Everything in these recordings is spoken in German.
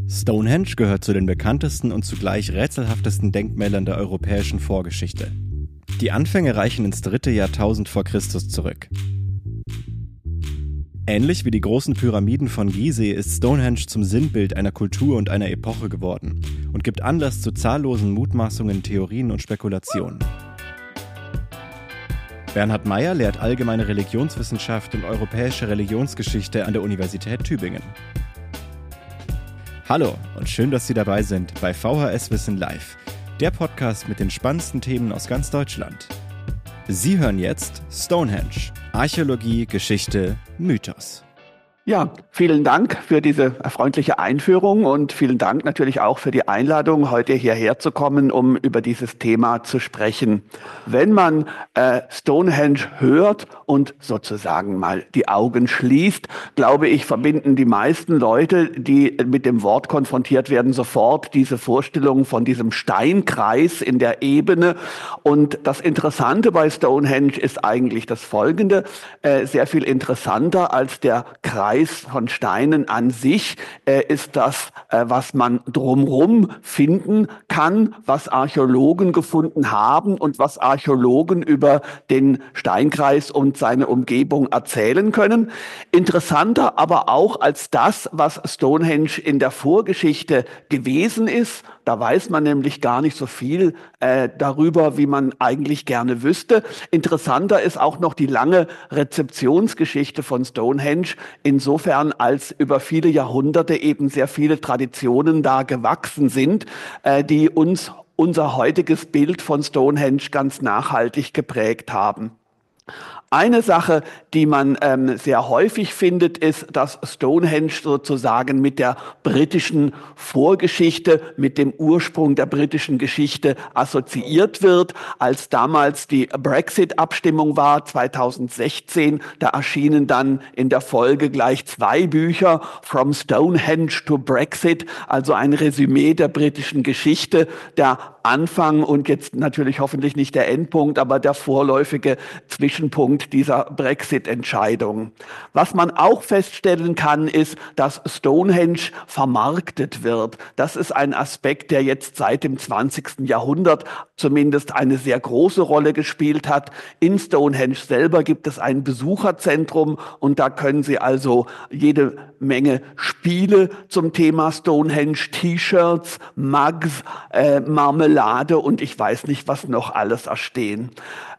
Stonehenge gehört zu den bekanntesten und zugleich rätselhaftesten Denkmälern der europäischen Vorgeschichte. Die Anfänge reichen ins 3. Jahrtausend vor Christus zurück. Ähnlich wie die großen Pyramiden von Gizeh ist Stonehenge zum Sinnbild einer Kultur und einer Epoche geworden und gibt Anlass zu zahllosen Mutmaßungen, Theorien und Spekulationen. Bernhard Meyer lehrt allgemeine Religionswissenschaft und europäische Religionsgeschichte an der Universität Tübingen. Hallo und schön, dass Sie dabei sind bei VHS Wissen Live, der Podcast mit den spannendsten Themen aus ganz Deutschland. Sie hören jetzt Stonehenge, Archäologie, Geschichte, Mythos. Ja, vielen Dank für diese freundliche Einführung und vielen Dank natürlich auch für die Einladung, heute hierher zu kommen, um über dieses Thema zu sprechen. Wenn man Stonehenge hört und sozusagen mal die Augen schließt, glaube ich, verbinden die meisten Leute, die mit dem Wort konfrontiert werden, sofort diese Vorstellung von diesem Steinkreis in der Ebene. Und das Interessante bei Stonehenge ist eigentlich das Folgende: sehr viel interessanter als der Kreis von Steinen an sich ist das, was man drumherum finden kann, was Archäologen gefunden haben und was Archäologen über den Steinkreis und seine Umgebung erzählen können. Interessanter aber auch als das, was Stonehenge in der Vorgeschichte gewesen ist. Da weiß man nämlich gar nicht so viel darüber, wie man eigentlich gerne wüsste. Interessanter ist auch noch die lange Rezeptionsgeschichte von Stonehenge, insofern als über viele Jahrhunderte eben sehr viele Traditionen da gewachsen sind, die uns unser heutiges Bild von Stonehenge ganz nachhaltig geprägt haben. Eine Sache, die man sehr häufig findet, ist, dass Stonehenge sozusagen mit der britischen Vorgeschichte, mit dem Ursprung der britischen Geschichte assoziiert wird. Als damals die Brexit-Abstimmung war, 2016, da erschienen dann in der Folge gleich 2 Bücher, From Stonehenge to Brexit, also ein Resümee der britischen Geschichte, der Anfang und jetzt natürlich hoffentlich nicht der Endpunkt, aber der vorläufige Zwischenpunkt dieser Brexit-Entscheidung. Was man auch feststellen kann, ist, dass Stonehenge vermarktet wird. Das ist ein Aspekt, der jetzt seit dem 20. Jahrhundert zumindest eine sehr große Rolle gespielt hat. In Stonehenge selber gibt es ein Besucherzentrum und da können Sie also jede Menge Spiele zum Thema Stonehenge, T-Shirts, Mugs, Marmelade und ich weiß nicht, was noch alles erstehen.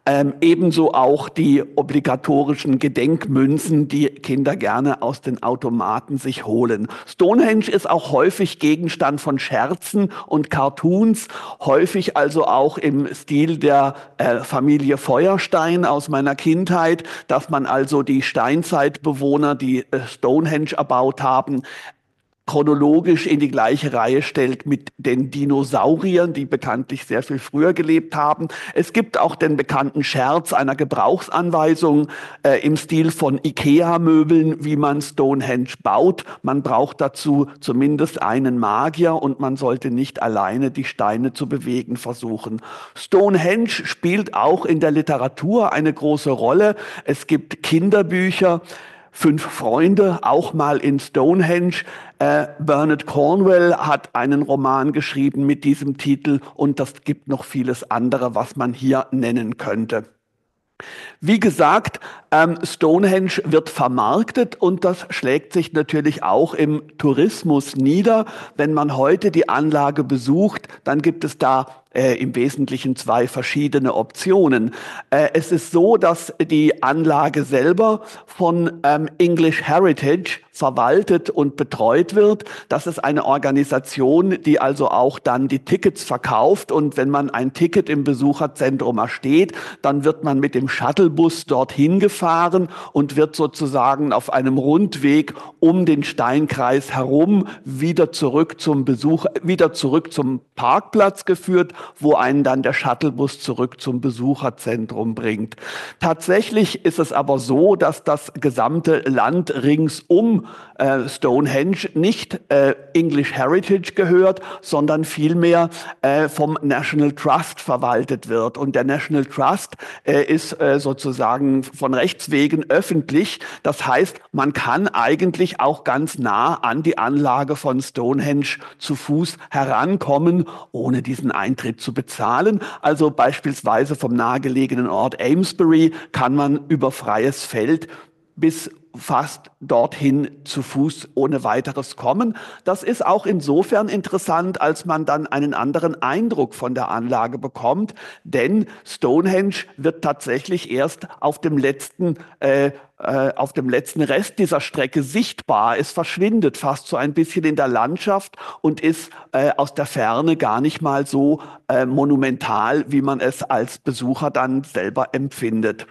Ebenso auch die obligatorischen Gedenkmünzen, die Kinder gerne aus den Automaten sich holen. Stonehenge ist auch häufig Gegenstand von Scherzen und Cartoons, häufig also auch im Stil der Familie Feuerstein aus meiner Kindheit, dass man also die Steinzeitbewohner, die Stonehenge erbaut haben, chronologisch in die gleiche Reihe stellt mit den Dinosauriern, die bekanntlich sehr viel früher gelebt haben. Es gibt auch den bekannten Scherz einer Gebrauchsanweisung im Stil von IKEA-Möbeln, wie man Stonehenge baut. Man braucht dazu zumindest einen Magier und man sollte nicht alleine die Steine zu bewegen versuchen. Stonehenge spielt auch in der Literatur eine große Rolle. Es gibt Kinderbücher, 5 Freunde, auch mal in Stonehenge. Bernard Cornwell hat einen Roman geschrieben mit diesem Titel und das gibt noch vieles andere, was man hier nennen könnte. Wie gesagt, Stonehenge wird vermarktet und das schlägt sich natürlich auch im Tourismus nieder. Wenn man heute die Anlage besucht, dann gibt es da im Wesentlichen 2 verschiedene Optionen. Es ist so, dass die Anlage selber von English Heritage verwaltet und betreut wird. Das ist eine Organisation, die also auch dann die Tickets verkauft und wenn man ein Ticket im Besucherzentrum ersteht, dann wird man mit dem Shuttlebus dorthin gefahren und wird sozusagen auf einem Rundweg um den Steinkreis herum wieder zurück zum Parkplatz geführt. wo einen dann der Shuttlebus zurück zum Besucherzentrum bringt. Tatsächlich ist es aber so, dass das gesamte Land rings um Stonehenge nicht English Heritage gehört, sondern vielmehr vom National Trust verwaltet wird. Und der National Trust ist sozusagen von Rechts wegen öffentlich. Das heißt, man kann eigentlich auch ganz nah an die Anlage von Stonehenge zu Fuß herankommen, ohne diesen Eintritt zu bezahlen. Also beispielsweise vom nahegelegenen Ort Amesbury kann man über freies Feld bis fast dorthin zu Fuß ohne weiteres kommen. Das ist auch insofern interessant, als man dann einen anderen Eindruck von der Anlage bekommt, denn Stonehenge wird tatsächlich erst auf dem letzten Rest dieser Strecke sichtbar. Es verschwindet fast so ein bisschen in der Landschaft und ist aus der Ferne gar nicht mal so monumental, wie man es als Besucher dann selber empfindet.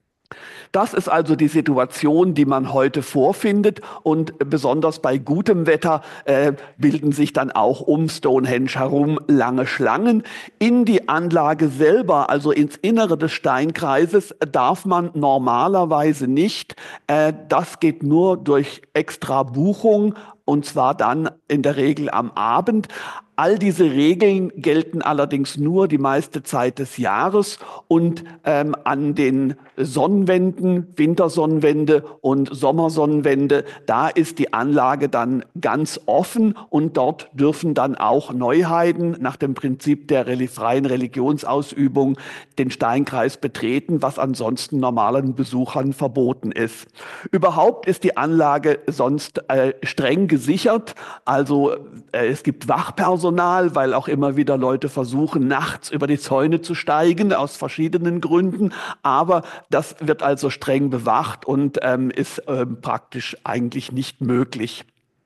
Das ist also die Situation, die man heute vorfindet, und besonders bei gutem Wetter bilden sich dann auch um Stonehenge herum lange Schlangen. In die Anlage selber, also ins Innere des Steinkreises, darf man normalerweise nicht. Das geht nur durch extra Buchung, und zwar dann in der Regel am Abend. All diese Regeln gelten allerdings nur die meiste Zeit des Jahres, und an den Sonnenwänden, Wintersonnenwände und Sommersonnenwände, da ist die Anlage dann ganz offen, und dort dürfen dann auch Neuheiden nach dem Prinzip der freien Religionsausübung den Steinkreis betreten, was ansonsten normalen Besuchern verboten ist. Überhaupt ist die Anlage sonst streng gesichert, also es gibt Wachpersonal, weil auch immer wieder Leute versuchen, nachts über die Zäune zu steigen, aus verschiedenen Gründen. Aber das wird also streng bewacht und ist praktisch eigentlich nicht möglich.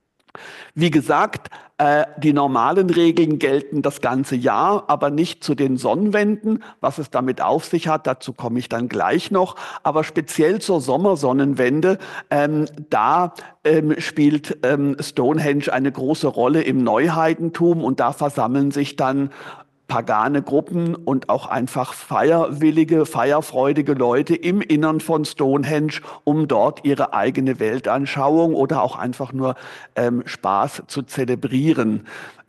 Wie gesagt, die normalen Regeln gelten das ganze Jahr, aber nicht zu den Sonnenwänden. Was es damit auf sich hat, dazu komme ich dann gleich noch. Aber speziell zur Sommersonnenwende, da spielt Stonehenge eine große Rolle im Neuheidentum, und da versammeln sich dann pagane Gruppen und auch einfach feierwillige, feierfreudige Leute im Innern von Stonehenge, um dort ihre eigene Weltanschauung oder auch einfach nur Spaß zu zelebrieren.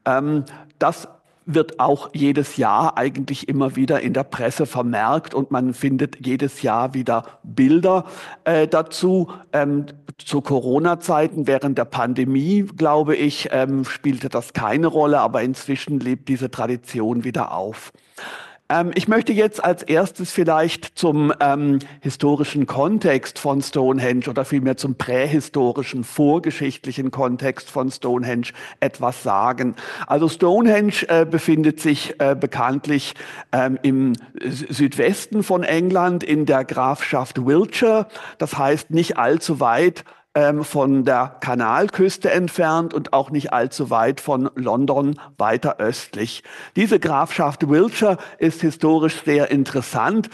Das wird auch jedes Jahr eigentlich immer wieder in der Presse vermerkt, und man findet jedes Jahr wieder Bilder dazu. Zu Corona-Zeiten während der Pandemie, glaube ich, spielte das keine Rolle, aber inzwischen lebt diese Tradition wieder auf. Ich möchte jetzt als erstes vielleicht zum historischen Kontext von Stonehenge oder vielmehr zum prähistorischen, vorgeschichtlichen Kontext von Stonehenge etwas sagen. Also Stonehenge befindet sich bekanntlich im Südwesten von England in der Grafschaft Wiltshire, das heißt nicht allzu weit von der Kanalküste entfernt und auch nicht allzu weit von London weiter östlich. Diese Grafschaft Wiltshire ist historisch sehr interessant.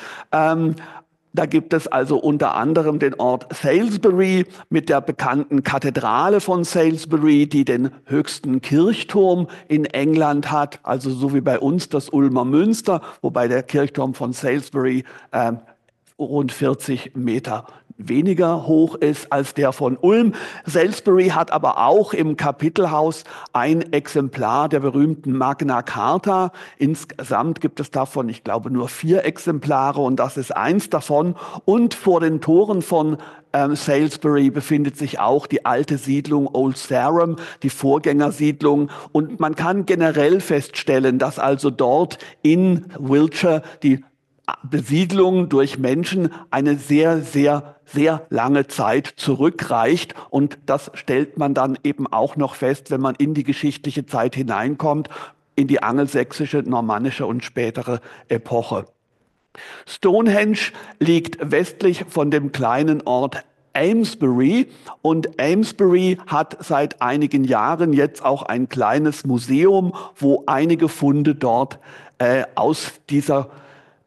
Da gibt es also unter anderem den Ort Salisbury mit der bekannten Kathedrale von Salisbury, die den höchsten Kirchturm in England hat, also so wie bei uns das Ulmer Münster, wobei der Kirchturm von Salisbury rund 40 Meter weniger hoch ist als der von Ulm. Salisbury hat aber auch im Kapitelhaus ein Exemplar der berühmten Magna Carta. Insgesamt gibt es davon, ich glaube, nur 4 Exemplare, und das ist eins davon. Und vor den Toren von Salisbury befindet sich auch die alte Siedlung Old Sarum, die Vorgängersiedlung. Und man kann generell feststellen, dass also dort in Wiltshire die Besiedlung durch Menschen eine sehr, sehr, sehr lange Zeit zurückreicht. Und das stellt man dann eben auch noch fest, wenn man in die geschichtliche Zeit hineinkommt, in die angelsächsische, normannische und spätere Epoche. Stonehenge liegt westlich von dem kleinen Ort Amesbury, und Amesbury hat seit einigen Jahren jetzt auch ein kleines Museum, wo einige Funde dort aus dieser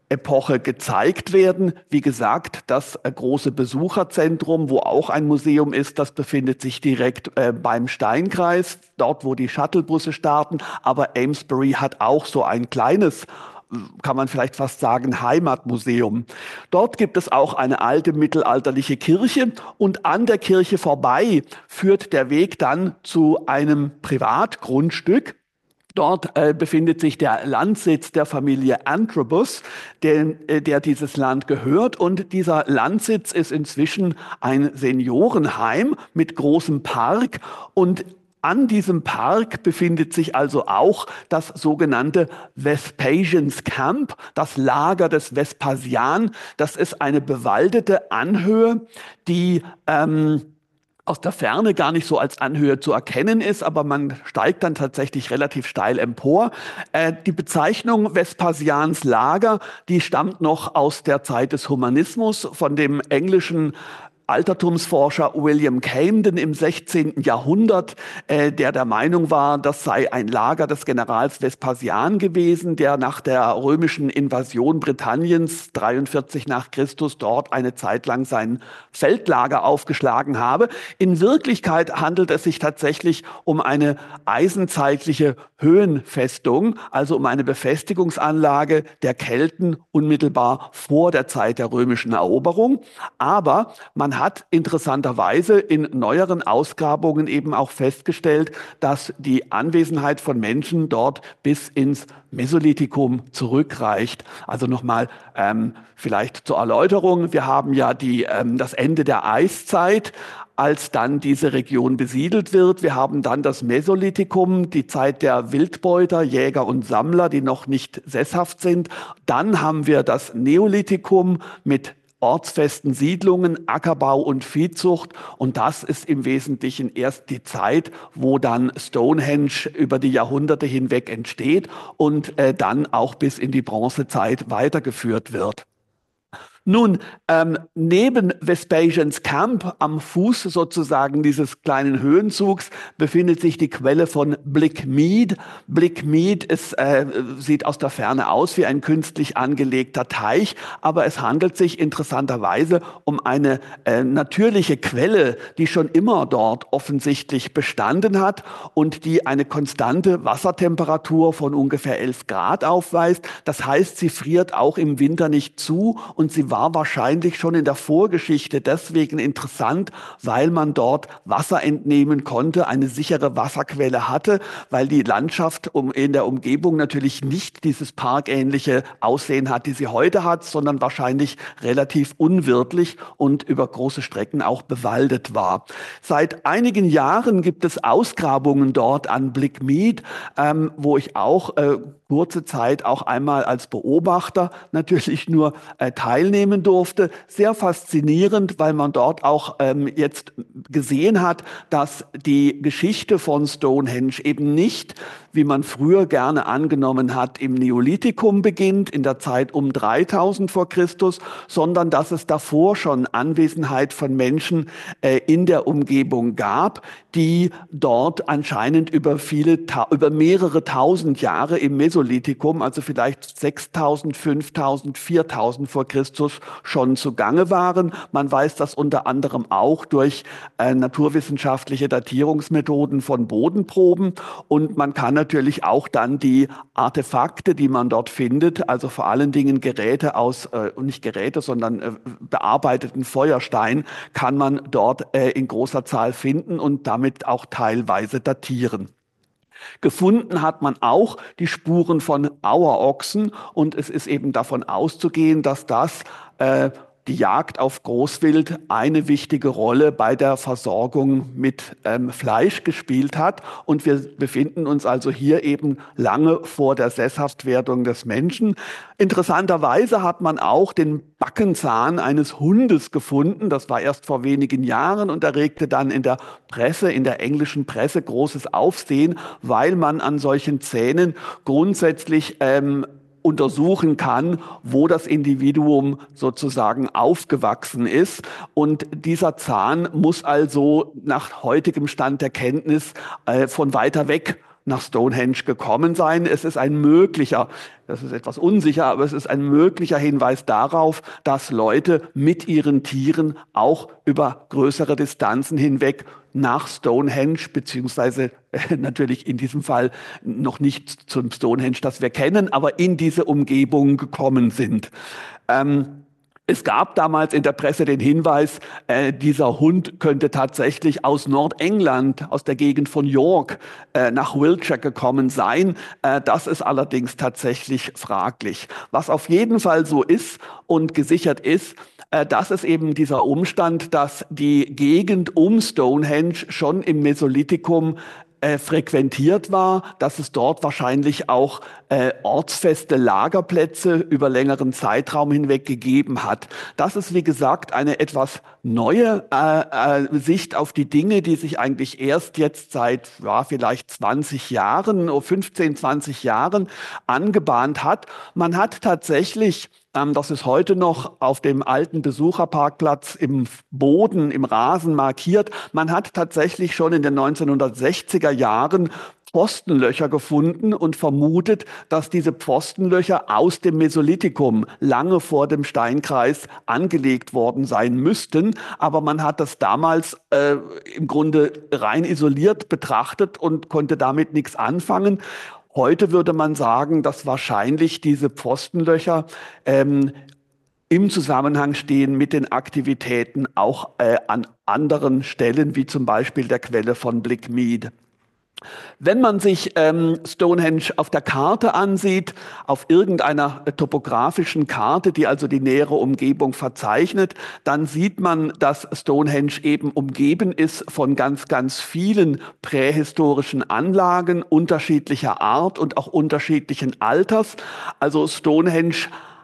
Epoche gezeigt werden. Wie gesagt, das große Besucherzentrum, wo auch ein Museum ist, das befindet sich direkt beim Steinkreis, dort wo die Shuttlebusse starten. Aber Amesbury hat auch so ein kleines, kann man vielleicht fast sagen, Heimatmuseum. Dort gibt es auch eine alte mittelalterliche Kirche und an der Kirche vorbei führt der Weg dann zu einem Privatgrundstück. Dort befindet sich der Landsitz der Familie Antrobus, der dieses Land gehört. Und dieser Landsitz ist inzwischen ein Seniorenheim mit großem Park. Und an diesem Park befindet sich also auch das sogenannte Vespasian's Camp, das Lager des Vespasian. Das ist eine bewaldete Anhöhe, die aus der Ferne gar nicht so als Anhöhe zu erkennen ist, aber man steigt dann tatsächlich relativ steil empor. Die Bezeichnung Vespasians Lager, die stammt noch aus der Zeit des Humanismus von dem englischen Altertumsforscher William Camden im 16. Jahrhundert, der Meinung war, das sei ein Lager des Generals Vespasian gewesen, der nach der römischen Invasion Britanniens 43 nach Christus dort eine Zeit lang sein Feldlager aufgeschlagen habe. In Wirklichkeit handelt es sich tatsächlich um eine eisenzeitliche Höhenfestung, also um eine Befestigungsanlage der Kelten unmittelbar vor der Zeit der römischen Eroberung. Aber man hat interessanterweise in neueren Ausgrabungen eben auch festgestellt, dass die Anwesenheit von Menschen dort bis ins Mesolithikum zurückreicht. Also nochmal vielleicht zur Erläuterung. Wir haben ja das Ende der Eiszeit, als dann diese Region besiedelt wird. Wir haben dann das Mesolithikum, die Zeit der Wildbeuter, Jäger und Sammler, die noch nicht sesshaft sind. Dann haben wir das Neolithikum mit ortsfesten Siedlungen, Ackerbau und Viehzucht. Und das ist im Wesentlichen erst die Zeit, wo dann Stonehenge über die Jahrhunderte hinweg entsteht und dann auch bis in die Bronzezeit weitergeführt wird. Nun, neben Vespasian's Camp, am Fuß sozusagen dieses kleinen Höhenzugs, befindet sich die Quelle von Blick Mead. Blick Mead sieht aus der Ferne aus wie ein künstlich angelegter Teich, aber es handelt sich interessanterweise um eine natürliche Quelle, die schon immer dort offensichtlich bestanden hat und die eine konstante Wassertemperatur von ungefähr 11 Grad aufweist. Das heißt, sie friert auch im Winter nicht zu und sie war wahrscheinlich schon in der Vorgeschichte deswegen interessant, weil man dort Wasser entnehmen konnte, eine sichere Wasserquelle hatte, weil die Landschaft in der Umgebung natürlich nicht dieses parkähnliche Aussehen hat, die sie heute hat, sondern wahrscheinlich relativ unwirtlich und über große Strecken auch bewaldet war. Seit einigen Jahren gibt es Ausgrabungen dort an Blick Mead, wo ich auch kurze Zeit auch einmal als Beobachter natürlich nur teilnehmen durfte. Sehr faszinierend, weil man dort auch jetzt gesehen hat, dass die Geschichte von Stonehenge eben nicht, wie man früher gerne angenommen hat, im Neolithikum beginnt, in der Zeit um 3000 vor Christus, sondern dass es davor schon Anwesenheit von Menschen in der Umgebung gab, die dort anscheinend über mehrere tausend Jahre im Mesolithikum, also vielleicht 6000, 5000, 4000 vor Christus schon zugange waren. Man weiß das unter anderem auch durch naturwissenschaftliche Datierungsmethoden von Bodenproben und man kann natürlich auch dann die Artefakte, die man dort findet, also vor allen Dingen Geräte nicht Geräte, sondern bearbeiteten Feuerstein, kann man dort in großer Zahl finden und damit auch teilweise datieren. Gefunden hat man auch die Spuren von Auerochsen und es ist eben davon auszugehen, dass das die Jagd auf Großwild eine wichtige Rolle bei der Versorgung mit Fleisch gespielt hat. Und wir befinden uns also hier eben lange vor der Sesshaftwerdung des Menschen. Interessanterweise hat man auch den Backenzahn eines Hundes gefunden. Das war erst vor wenigen Jahren und erregte dann in der Presse, in der englischen Presse großes Aufsehen, weil man an solchen Zähnen grundsätzlich untersuchen kann, wo das Individuum sozusagen aufgewachsen ist. Und dieser Zahn muss also nach heutigem Stand der Kenntnis von weiter weg nach Stonehenge gekommen sein. Es ist ein möglicher, das ist etwas unsicher, aber es ist ein möglicher Hinweis darauf, dass Leute mit ihren Tieren auch über größere Distanzen hinweg nach Stonehenge, beziehungsweise natürlich in diesem Fall noch nicht zum Stonehenge, das wir kennen, aber in diese Umgebung gekommen sind. Es gab damals in der Presse den Hinweis, dieser Hund könnte tatsächlich aus Nordengland, aus der Gegend von York, nach Wiltshire gekommen sein. Das ist allerdings tatsächlich fraglich. Was auf jeden Fall so ist und gesichert ist, das ist eben dieser Umstand, dass die Gegend um Stonehenge schon im Mesolithikum frequentiert war, dass es dort wahrscheinlich auch ortsfeste Lagerplätze über längeren Zeitraum hinweg gegeben hat. Das ist, wie gesagt, eine etwas neue Sicht auf die Dinge, die sich eigentlich erst jetzt seit vielleicht 20 Jahren, 15, 20 Jahren angebahnt hat. Man hat tatsächlich das ist heute noch auf dem alten Besucherparkplatz im Boden, im Rasen markiert. Man hat tatsächlich schon in den 1960er Jahren Pfostenlöcher gefunden und vermutet, dass diese Pfostenlöcher aus dem Mesolithikum lange vor dem Steinkreis angelegt worden sein müssten. Aber man hat das damals im Grunde rein isoliert betrachtet und konnte damit nichts anfangen. Heute würde man sagen, dass wahrscheinlich diese Pfostenlöcher im Zusammenhang stehen mit den Aktivitäten auch an anderen Stellen, wie zum Beispiel der Quelle von Blickmead. Wenn man sich Stonehenge auf der Karte ansieht, auf irgendeiner topografischen Karte, die also die nähere Umgebung verzeichnet, dann sieht man, dass Stonehenge eben umgeben ist von ganz, ganz vielen prähistorischen Anlagen unterschiedlicher Art und auch unterschiedlichen Alters. Also Stonehenge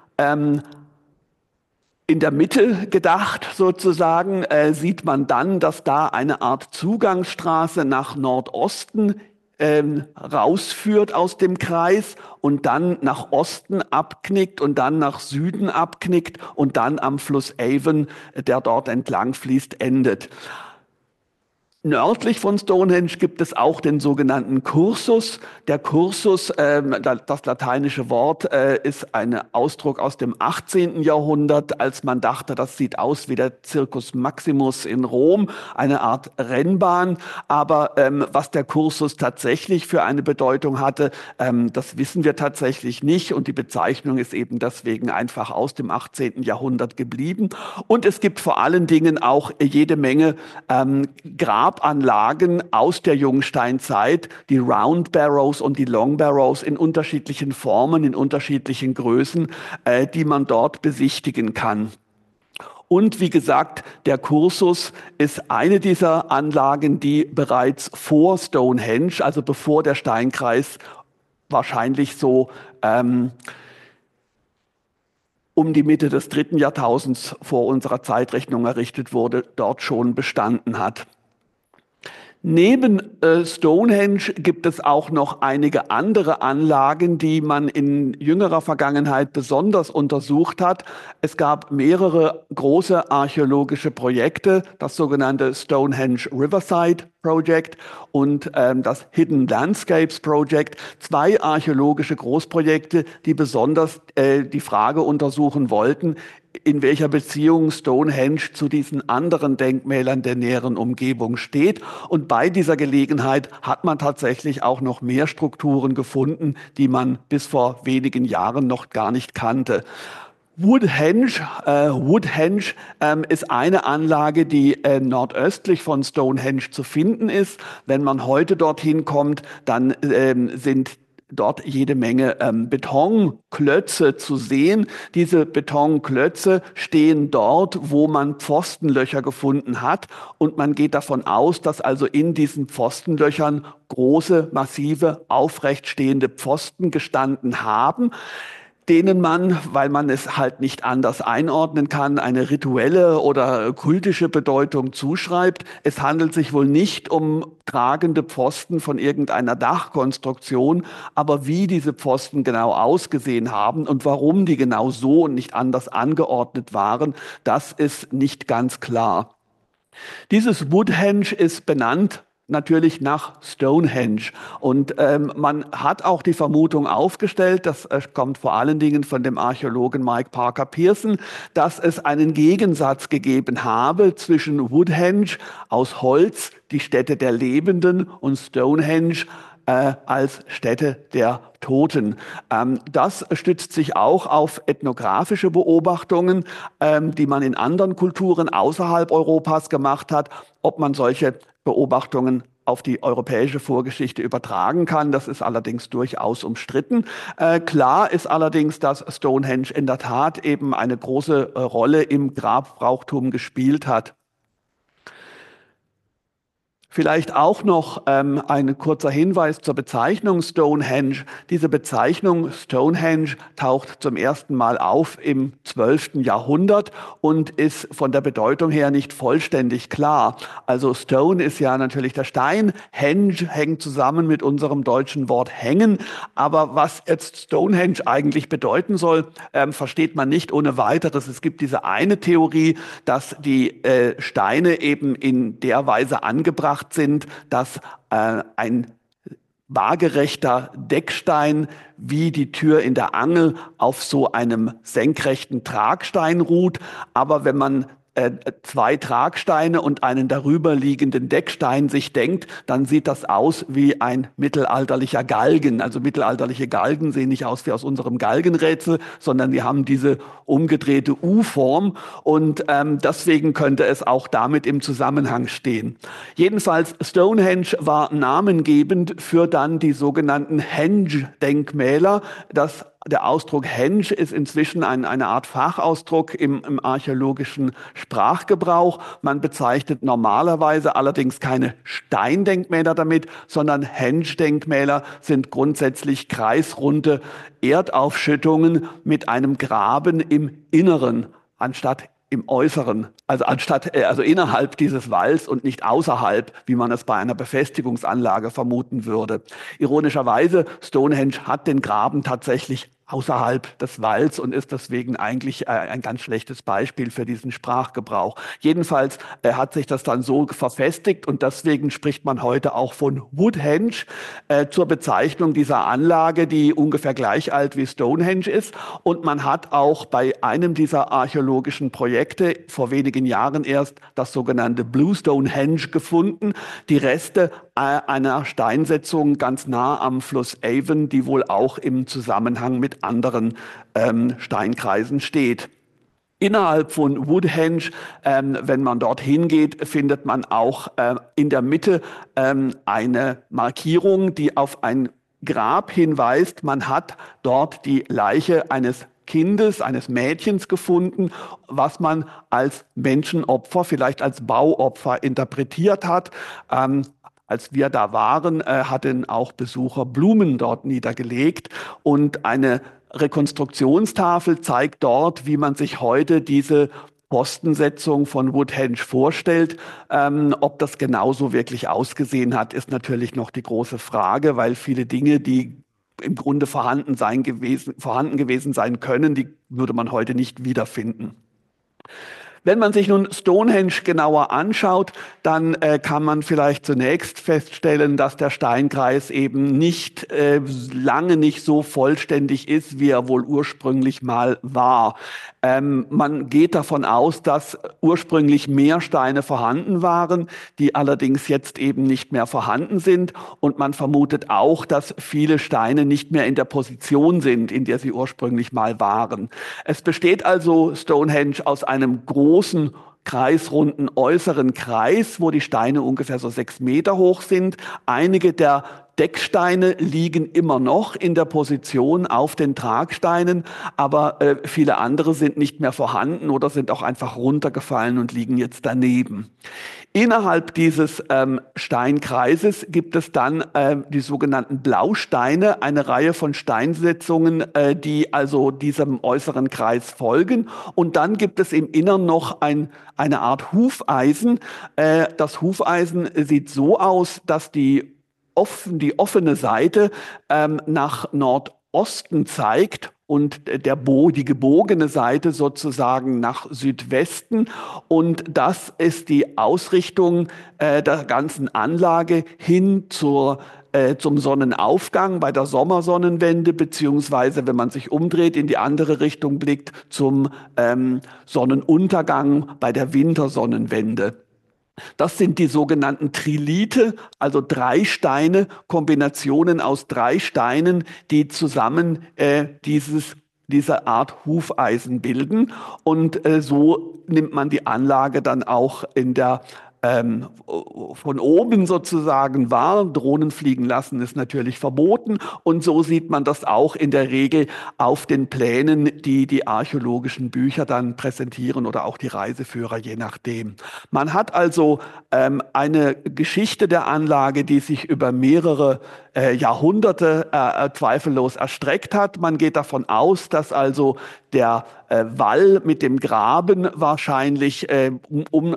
in der Mitte gedacht sozusagen, sieht man dann, dass da eine Art Zugangsstraße nach Nordosten rausführt aus dem Kreis und dann nach Osten abknickt und dann nach Süden abknickt und dann am Fluss Avon, der dort entlang fließt, endet. Nördlich von Stonehenge gibt es auch den sogenannten Cursus. Der Cursus, das lateinische Wort, ist ein Ausdruck aus dem 18. Jahrhundert, als man dachte, das sieht aus wie der Circus Maximus in Rom, eine Art Rennbahn. Aber was der Cursus tatsächlich für eine Bedeutung hatte, das wissen wir tatsächlich nicht. Und die Bezeichnung ist eben deswegen einfach aus dem 18. Jahrhundert geblieben. Und es gibt vor allen Dingen auch jede Menge Grabanlagen aus der Jungsteinzeit, die Round Barrows und die Long Barrows in unterschiedlichen Formen, in unterschiedlichen Größen, die man dort besichtigen kann. Und wie gesagt, der Cursus ist eine dieser Anlagen, die bereits vor Stonehenge, also bevor der Steinkreis wahrscheinlich so um die Mitte des 3. Jahrtausends vor unserer Zeitrechnung errichtet wurde, dort schon bestanden hat. Neben Stonehenge gibt es auch noch einige andere Anlagen, die man in jüngerer Vergangenheit besonders untersucht hat. Es gab mehrere große archäologische Projekte, das sogenannte Stonehenge Riverside Project und das Hidden Landscapes Project, 2 archäologische Großprojekte, die besonders die Frage untersuchen wollten, in welcher Beziehung Stonehenge zu diesen anderen Denkmälern der näheren Umgebung steht. Und bei dieser Gelegenheit hat man tatsächlich auch noch mehr Strukturen gefunden, die man bis vor wenigen Jahren noch gar nicht kannte. Woodhenge ist eine Anlage, die nordöstlich von Stonehenge zu finden ist. Wenn man heute dorthin kommt, dann sind dort jede Menge Betonklötze zu sehen. Diese Betonklötze stehen dort, wo man Pfostenlöcher gefunden hat. Und man geht davon aus, dass also in diesen Pfostenlöchern große, massive, aufrecht stehende Pfosten gestanden haben, denen man, weil man es halt nicht anders einordnen kann, eine rituelle oder kultische Bedeutung zuschreibt. Es handelt sich wohl nicht um tragende Pfosten von irgendeiner Dachkonstruktion, aber wie diese Pfosten genau ausgesehen haben und warum die genau so und nicht anders angeordnet waren, das ist nicht ganz klar. Dieses Woodhenge ist benannt natürlich nach Stonehenge. Und man hat auch die Vermutung aufgestellt, das kommt vor allen Dingen von dem Archäologen Mike Parker Pearson, dass es einen Gegensatz gegeben habe zwischen Woodhenge aus Holz, die Stätte der Lebenden, und Stonehenge als Stätte der Toten. Das stützt sich auch auf ethnografische Beobachtungen, die man in anderen Kulturen außerhalb Europas gemacht hat. Ob man solche Beobachtungen auf die europäische Vorgeschichte übertragen kann, das ist allerdings durchaus umstritten. Klar ist allerdings, dass Stonehenge in der Tat eben eine große Rolle im Grabbrauchtum gespielt hat. Vielleicht auch noch ein kurzer Hinweis zur Bezeichnung Stonehenge. Diese Bezeichnung Stonehenge taucht zum ersten Mal auf im 12. Jahrhundert und ist von der Bedeutung her nicht vollständig klar. Also Stone ist ja natürlich der Stein, Henge hängt zusammen mit unserem deutschen Wort hängen. Aber was jetzt Stonehenge eigentlich bedeuten soll, versteht man nicht ohne weiteres. Es gibt diese eine Theorie, dass die Steine eben in der Weise angebracht sind, dass ein waagerechter Deckstein wie die Tür in der Angel auf so einem senkrechten Tragstein ruht. Aber wenn man zwei Tragsteine und einen darüber liegenden Deckstein sich denkt, dann sieht das aus wie ein mittelalterlicher Galgen. Also mittelalterliche Galgen sehen nicht aus wie aus unserem Galgenrätsel, sondern die haben diese umgedrehte U-Form und deswegen könnte es auch damit im Zusammenhang stehen. Jedenfalls Stonehenge war namengebend für dann die sogenannten Henge-Denkmäler. Der Ausdruck Henge ist inzwischen eine Art Fachausdruck im archäologischen Sprachgebrauch. Man bezeichnet normalerweise allerdings keine Steindenkmäler damit, sondern Henge-Denkmäler sind grundsätzlich kreisrunde Erdaufschüttungen mit einem Graben im Inneren anstatt im Äußeren, also innerhalb dieses Walls und nicht außerhalb, wie man es bei einer Befestigungsanlage vermuten würde. Ironischerweise, Stonehenge hat den Graben tatsächlich außerhalb des Walls und ist deswegen eigentlich ein ganz schlechtes Beispiel für diesen Sprachgebrauch. Jedenfalls hat sich das dann so verfestigt und deswegen spricht man heute auch von Woodhenge zur Bezeichnung dieser Anlage, die ungefähr gleich alt wie Stonehenge ist. Und man hat auch bei einem dieser archäologischen Projekte vor wenigen Jahren erst das sogenannte Blue Stonehenge gefunden, die Reste einer Steinsetzung ganz nah am Fluss Avon, die wohl auch im Zusammenhang mit anderen Steinkreisen steht. Innerhalb von Woodhenge, wenn man dorthin geht, findet man auch in der Mitte eine Markierung, die auf ein Grab hinweist. Man hat dort die Leiche eines Kindes, eines Mädchens gefunden, was man als Menschenopfer, vielleicht als Bauopfer interpretiert hat. Als wir da waren, hatten auch Besucher Blumen dort niedergelegt und eine Rekonstruktionstafel zeigt dort, wie man sich heute diese Postensetzung von Woodhenge vorstellt. Ob das genauso wirklich ausgesehen hat, ist natürlich noch die große Frage, weil viele Dinge, die im Grunde vorhanden gewesen sein können, die würde man heute nicht wiederfinden. Wenn man sich nun Stonehenge genauer anschaut, dann kann man vielleicht zunächst feststellen, dass der Steinkreis eben lange nicht so vollständig ist, wie er wohl ursprünglich mal war. Man geht davon aus, dass ursprünglich mehr Steine vorhanden waren, die allerdings jetzt eben nicht mehr vorhanden sind. Und man vermutet auch, dass viele Steine nicht mehr in der Position sind, in der sie ursprünglich mal waren. Es besteht also Stonehenge aus einem großen kreisrunden äußeren Kreis, wo die Steine ungefähr so 6 Meter hoch sind. Einige der Decksteine liegen immer noch in der Position auf den Tragsteinen, aber viele andere sind nicht mehr vorhanden oder sind auch einfach runtergefallen und liegen jetzt daneben. Innerhalb dieses Steinkreises gibt es dann die sogenannten Blausteine, eine Reihe von Steinsetzungen, die also diesem äußeren Kreis folgen. Und dann gibt es im Innern noch eine Art Hufeisen. Das Hufeisen sieht so aus, dass die offene Seite nach Nordosten zeigt und die gebogene Seite sozusagen nach Südwesten. Und das ist die Ausrichtung der ganzen Anlage hin zum Sonnenaufgang bei der Sommersonnenwende, beziehungsweise wenn man sich umdreht, in die andere Richtung blickt, zum Sonnenuntergang bei der Wintersonnenwende. Das sind die sogenannten Trilithe, also drei Steine, Kombinationen aus drei Steinen, die zusammen diese Art Hufeisen bilden. Und so nimmt man die Anlage dann auch von oben sozusagen wahr. Drohnen fliegen lassen ist natürlich verboten. Und so sieht man das auch in der Regel auf den Plänen, die die archäologischen Bücher dann präsentieren oder auch die Reiseführer, je nachdem. Man hat also eine Geschichte der Anlage, die sich über mehrere Jahrhunderte zweifellos erstreckt hat. Man geht davon aus, dass also der Wall mit dem Graben wahrscheinlich um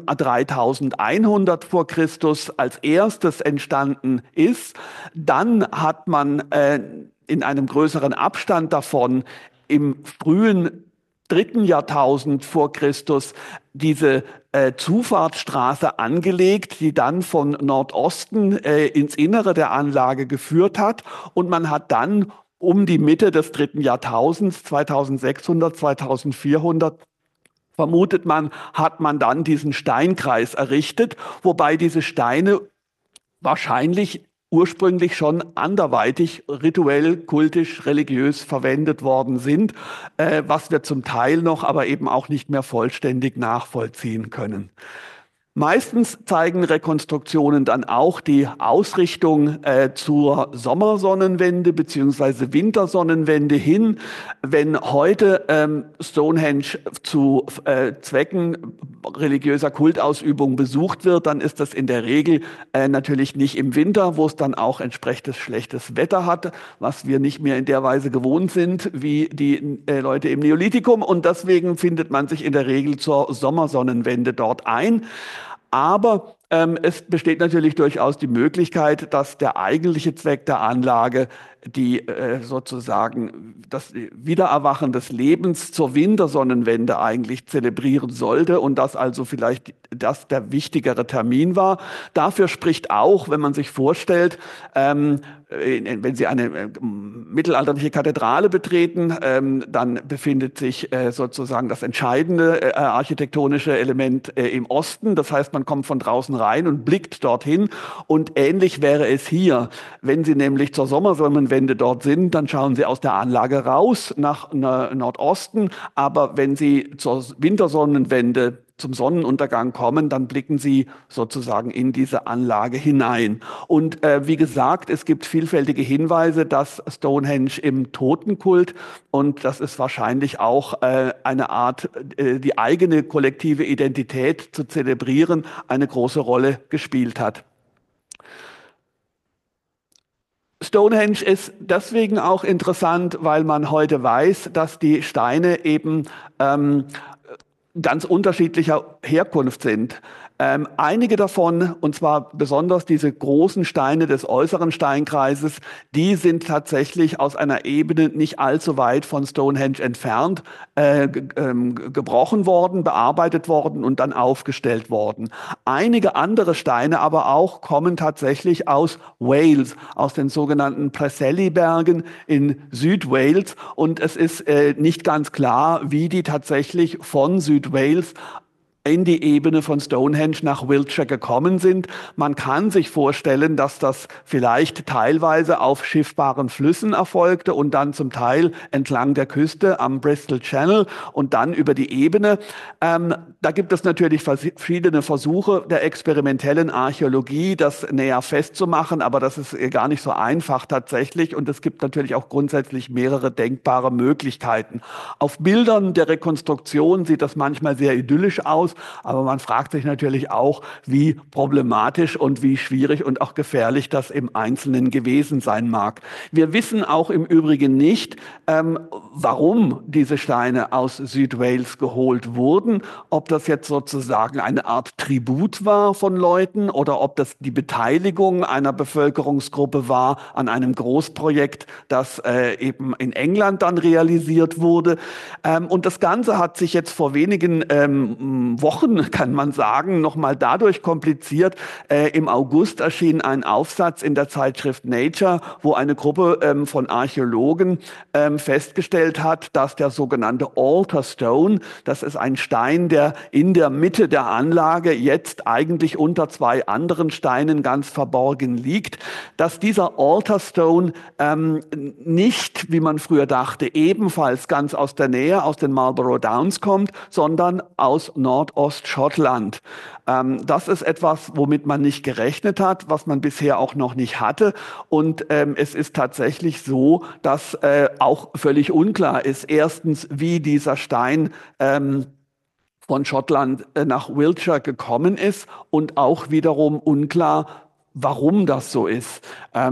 3100 vor Christus als erstes entstanden ist. Dann hat man in einem größeren Abstand davon im frühen 3. Jahrtausend vor Christus diese Zufahrtsstraße angelegt, die dann von Nordosten ins Innere der Anlage geführt hat. Und man hat dann um die Mitte des 3. Jahrtausends, 2600, 2400, vermutet man, hat man dann diesen Steinkreis errichtet, wobei diese Steine wahrscheinlich ursprünglich schon anderweitig rituell, kultisch, religiös verwendet worden sind, was wir zum Teil noch, aber eben auch nicht mehr vollständig nachvollziehen können. Meistens zeigen Rekonstruktionen dann auch die Ausrichtung zur Sommersonnenwende bzw. Wintersonnenwende hin. Wenn heute Stonehenge zu Zwecken religiöser Kultausübung besucht wird, dann ist das in der Regel natürlich nicht im Winter, wo es dann auch entsprechendes schlechtes Wetter hat, was wir nicht mehr in der Weise gewohnt sind wie die Leute im Neolithikum. Und deswegen findet man sich in der Regel zur Sommersonnenwende dort ein. Aber es besteht natürlich durchaus die Möglichkeit, dass der eigentliche Zweck der Anlage sozusagen das Wiedererwachen des Lebens zur Wintersonnenwende eigentlich zelebrieren sollte und dass also vielleicht das der wichtigere Termin war. Dafür spricht auch, wenn man sich vorstellt, wenn Sie eine mittelalterliche Kathedrale betreten, dann befindet sich sozusagen das entscheidende architektonische Element im Osten. Das heißt, man kommt von draußen rein und blickt dorthin. Und ähnlich wäre es hier. Wenn Sie nämlich zur Sommersonnenwende dort sind, dann schauen Sie aus der Anlage raus nach Nordosten. Aber wenn Sie zur Wintersonnenwende zum Sonnenuntergang kommen, dann blicken Sie sozusagen in diese Anlage hinein. Und wie gesagt, es gibt vielfältige Hinweise, dass Stonehenge im Totenkult, und das ist wahrscheinlich auch eine Art, die eigene kollektive Identität zu zelebrieren, eine große Rolle gespielt hat. Stonehenge ist deswegen auch interessant, weil man heute weiß, dass die Steine eben ganz unterschiedlicher Herkunft sind. Einige davon, und zwar besonders diese großen Steine des äußeren Steinkreises, die sind tatsächlich aus einer Ebene nicht allzu weit von Stonehenge entfernt gebrochen worden, bearbeitet worden und dann aufgestellt worden. Einige andere Steine aber auch kommen tatsächlich aus Wales, aus den sogenannten Preseli-Bergen in Südwales. Und es ist nicht ganz klar, wie die tatsächlich von Südwales in die Ebene von Stonehenge nach Wiltshire gekommen sind. Man kann sich vorstellen, dass das vielleicht teilweise auf schiffbaren Flüssen erfolgte und dann zum Teil entlang der Küste am Bristol Channel und dann über die Ebene. Da gibt es natürlich verschiedene Versuche der experimentellen Archäologie, das näher festzumachen, aber das ist gar nicht so einfach tatsächlich und es gibt natürlich auch grundsätzlich mehrere denkbare Möglichkeiten. Auf Bildern der Rekonstruktion sieht das manchmal sehr idyllisch aus, aber man fragt sich natürlich auch, wie problematisch und wie schwierig und auch gefährlich das im Einzelnen gewesen sein mag. Wir wissen auch im Übrigen nicht, warum diese Steine aus Südwales geholt wurden, ob das jetzt sozusagen eine Art Tribut war von Leuten oder ob das die Beteiligung einer Bevölkerungsgruppe war an einem Großprojekt, das eben in England dann realisiert wurde. Und das Ganze hat sich jetzt vor wenigen Wochen, kann man sagen, nochmal dadurch kompliziert. Im August erschien ein Aufsatz in der Zeitschrift Nature, wo eine Gruppe von Archäologen festgestellt hat, dass der sogenannte Altar Stone, das ist ein Stein, der in der Mitte der Anlage jetzt eigentlich unter zwei anderen Steinen ganz verborgen liegt, dass dieser Altar Stone nicht, wie man früher dachte, ebenfalls ganz aus der Nähe, aus den Marlborough Downs kommt, sondern aus Nordostschottland. Das ist etwas, womit man nicht gerechnet hat, was man bisher auch noch nicht hatte. Und es ist tatsächlich so, dass auch völlig unklar ist, erstens, wie dieser Stein von Schottland nach Wiltshire gekommen ist und auch wiederum unklar, warum das so ist.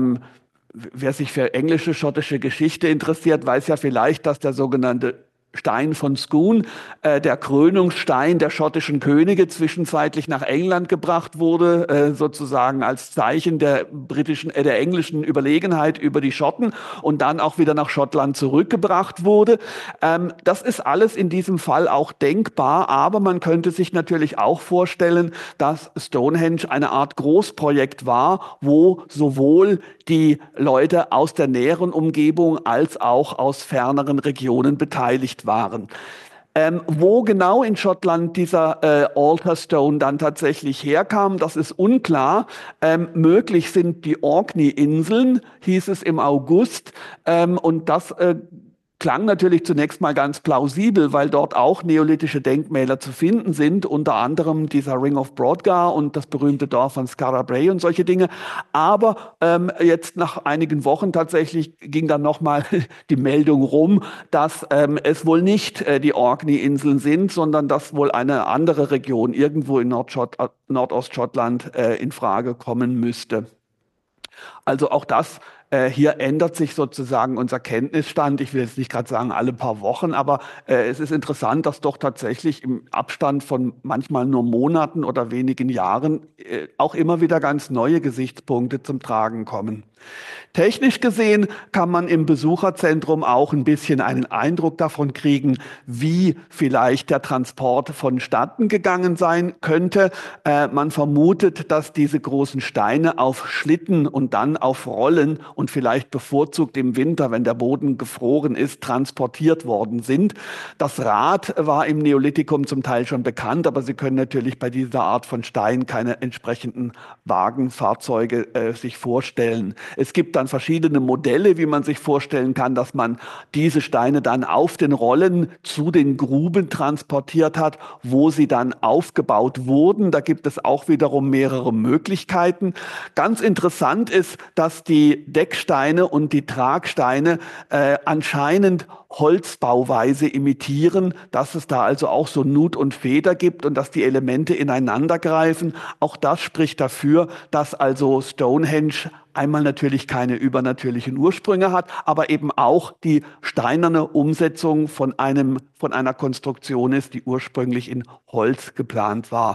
Wer sich für englische, schottische Geschichte interessiert, weiß ja vielleicht, dass der sogenannte Stein von Scone, der Krönungsstein der schottischen Könige, zwischenzeitlich nach England gebracht wurde, sozusagen als Zeichen der englischen Überlegenheit über die Schotten und dann auch wieder nach Schottland zurückgebracht wurde. Das ist alles in diesem Fall auch denkbar, aber man könnte sich natürlich auch vorstellen, dass Stonehenge eine Art Großprojekt war, wo sowohl die Leute aus der näheren Umgebung als auch aus ferneren Regionen beteiligt waren. Wo genau in Schottland dieser Altar Stone dann tatsächlich herkam, das ist unklar. Möglich sind die Orkney-Inseln, hieß es im August. Und das klang natürlich zunächst mal ganz plausibel, weil dort auch neolithische Denkmäler zu finden sind, unter anderem dieser Ring of Brodgar und das berühmte Dorf von Skara Brae und solche Dinge. Aber jetzt nach einigen Wochen tatsächlich ging dann nochmal die Meldung rum, dass es wohl nicht die Orkney-Inseln sind, sondern dass wohl eine andere Region irgendwo in Nordostschottland in Frage kommen müsste. Also auch das hier ändert sich sozusagen unser Kenntnisstand. Ich will jetzt nicht gerade sagen alle paar Wochen, aber es ist interessant, dass doch tatsächlich im Abstand von manchmal nur Monaten oder wenigen Jahren auch immer wieder ganz neue Gesichtspunkte zum Tragen kommen. Technisch gesehen kann man im Besucherzentrum auch ein bisschen einen Eindruck davon kriegen, wie vielleicht der Transport vonstatten gegangen sein könnte. Man vermutet, dass diese großen Steine auf Schlitten und dann auf Rollen und vielleicht bevorzugt im Winter, wenn der Boden gefroren ist, transportiert worden sind. Das Rad war im Neolithikum zum Teil schon bekannt, aber Sie können natürlich bei dieser Art von Stein keine entsprechenden Wagenfahrzeuge sich vorstellen. Es gibt dann verschiedene Modelle, wie man sich vorstellen kann, dass man diese Steine dann auf den Rollen zu den Gruben transportiert hat, wo sie dann aufgebaut wurden. Da gibt es auch wiederum mehrere Möglichkeiten. Ganz interessant ist, dass die Decksteine und die Tragsteine anscheinend Holzbauweise imitieren, dass es da also auch so Nut und Feder gibt und dass die Elemente ineinander greifen. Auch das spricht dafür, dass also Stonehenge einmal natürlich keine übernatürlichen Ursprünge hat, aber eben auch die steinerne Umsetzung von einer Konstruktion ist, die ursprünglich in Holz geplant war.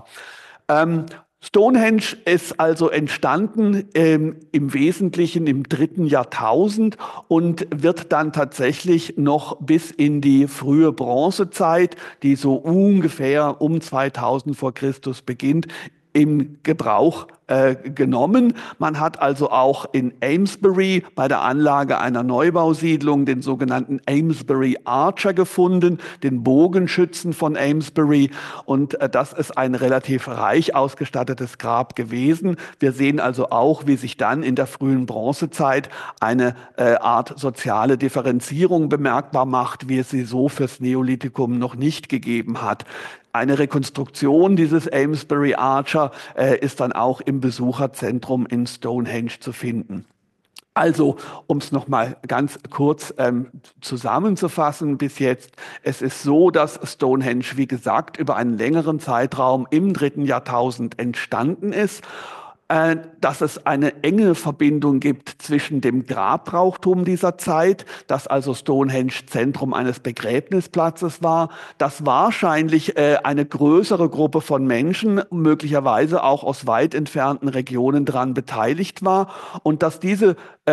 Stonehenge ist also entstanden im Wesentlichen im 3. Jahrtausend und wird dann tatsächlich noch bis in die frühe Bronzezeit, die so ungefähr um 2000 vor Christus beginnt, im Gebrauch genommen. Man hat also auch in Amesbury bei der Anlage einer Neubausiedlung den sogenannten Amesbury Archer gefunden, den Bogenschützen von Amesbury. Und das ist ein relativ reich ausgestattetes Grab gewesen. Wir sehen also auch, wie sich dann in der frühen Bronzezeit eine Art soziale Differenzierung bemerkbar macht, wie es sie so fürs Neolithikum noch nicht gegeben hat. Eine Rekonstruktion dieses Amesbury Archer ist dann auch im Besucherzentrum in Stonehenge zu finden. Also, um es nochmal ganz kurz zusammenzufassen bis jetzt, es ist so, dass Stonehenge, wie gesagt, über einen längeren Zeitraum im 3. Jahrtausend entstanden ist. dass es eine enge Verbindung gibt zwischen dem Grabbrauchtum dieser Zeit, dass also Stonehenge Zentrum eines Begräbnisplatzes war, dass wahrscheinlich eine größere Gruppe von Menschen, möglicherweise auch aus weit entfernten Regionen daran beteiligt war und dass diese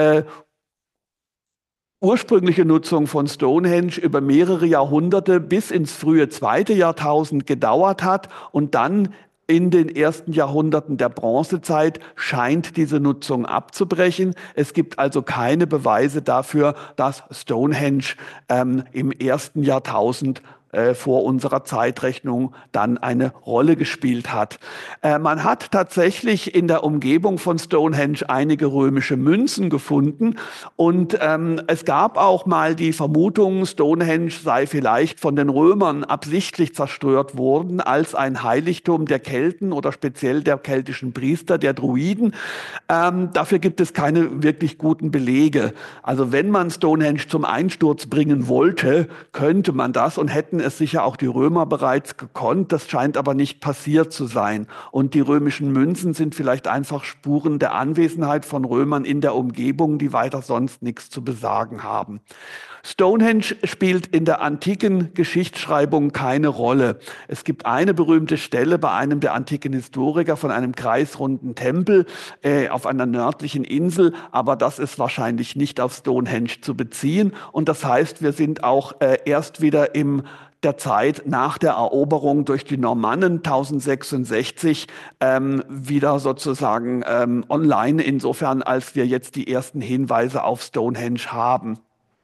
ursprüngliche Nutzung von Stonehenge über mehrere Jahrhunderte bis ins frühe 2. Jahrtausend gedauert hat und dann in den ersten Jahrhunderten der Bronzezeit scheint diese Nutzung abzubrechen. Es gibt also keine Beweise dafür, dass Stonehenge im 1. Jahrtausend vor unserer Zeitrechnung dann eine Rolle gespielt hat. Man hat tatsächlich in der Umgebung von Stonehenge einige römische Münzen gefunden und es gab auch mal die Vermutung, Stonehenge sei vielleicht von den Römern absichtlich zerstört worden als ein Heiligtum der Kelten oder speziell der keltischen Priester, der Druiden. Dafür gibt es keine wirklich guten Belege. Also wenn man Stonehenge zum Einsturz bringen wollte, könnte man das und hätten es sicher auch die Römer bereits gekonnt. Das scheint aber nicht passiert zu sein. Und die römischen Münzen sind vielleicht einfach Spuren der Anwesenheit von Römern in der Umgebung, die weiter sonst nichts zu besagen haben. Stonehenge spielt in der antiken Geschichtsschreibung keine Rolle. Es gibt eine berühmte Stelle bei einem der antiken Historiker von einem kreisrunden Tempel auf einer nördlichen Insel, aber das ist wahrscheinlich nicht auf Stonehenge zu beziehen. Und das heißt, wir sind auch erst wieder der Zeit nach der Eroberung durch die Normannen 1066 wieder sozusagen online, insofern als wir jetzt die ersten Hinweise auf Stonehenge haben.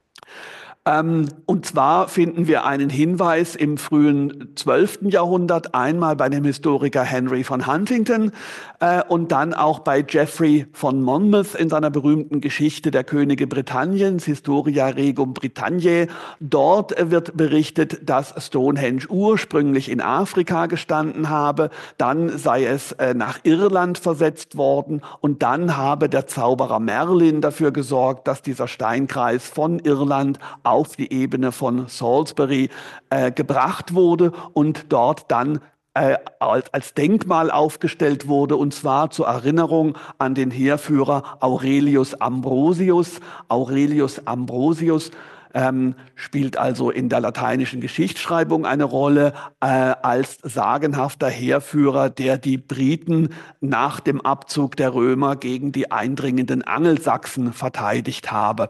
Und zwar finden wir einen Hinweis im frühen 12. Jahrhundert, einmal bei dem Historiker Henry von Huntington und dann auch bei Geoffrey von Monmouth in seiner berühmten Geschichte der Könige Britanniens, Historia Regum Britanniae. Dort wird berichtet, dass Stonehenge ursprünglich in Afrika gestanden habe, dann sei es nach Irland versetzt worden und dann habe der Zauberer Merlin dafür gesorgt, dass dieser Steinkreis von Irland auf die Ebene von Salisbury gebracht wurde und dort dann als Denkmal aufgestellt wurde, und zwar zur Erinnerung an den Heerführer Aurelius Ambrosius. Aurelius Ambrosius spielt also in der lateinischen Geschichtsschreibung eine Rolle als sagenhafter Heerführer, der die Briten nach dem Abzug der Römer gegen die eindringenden Angelsachsen verteidigt habe.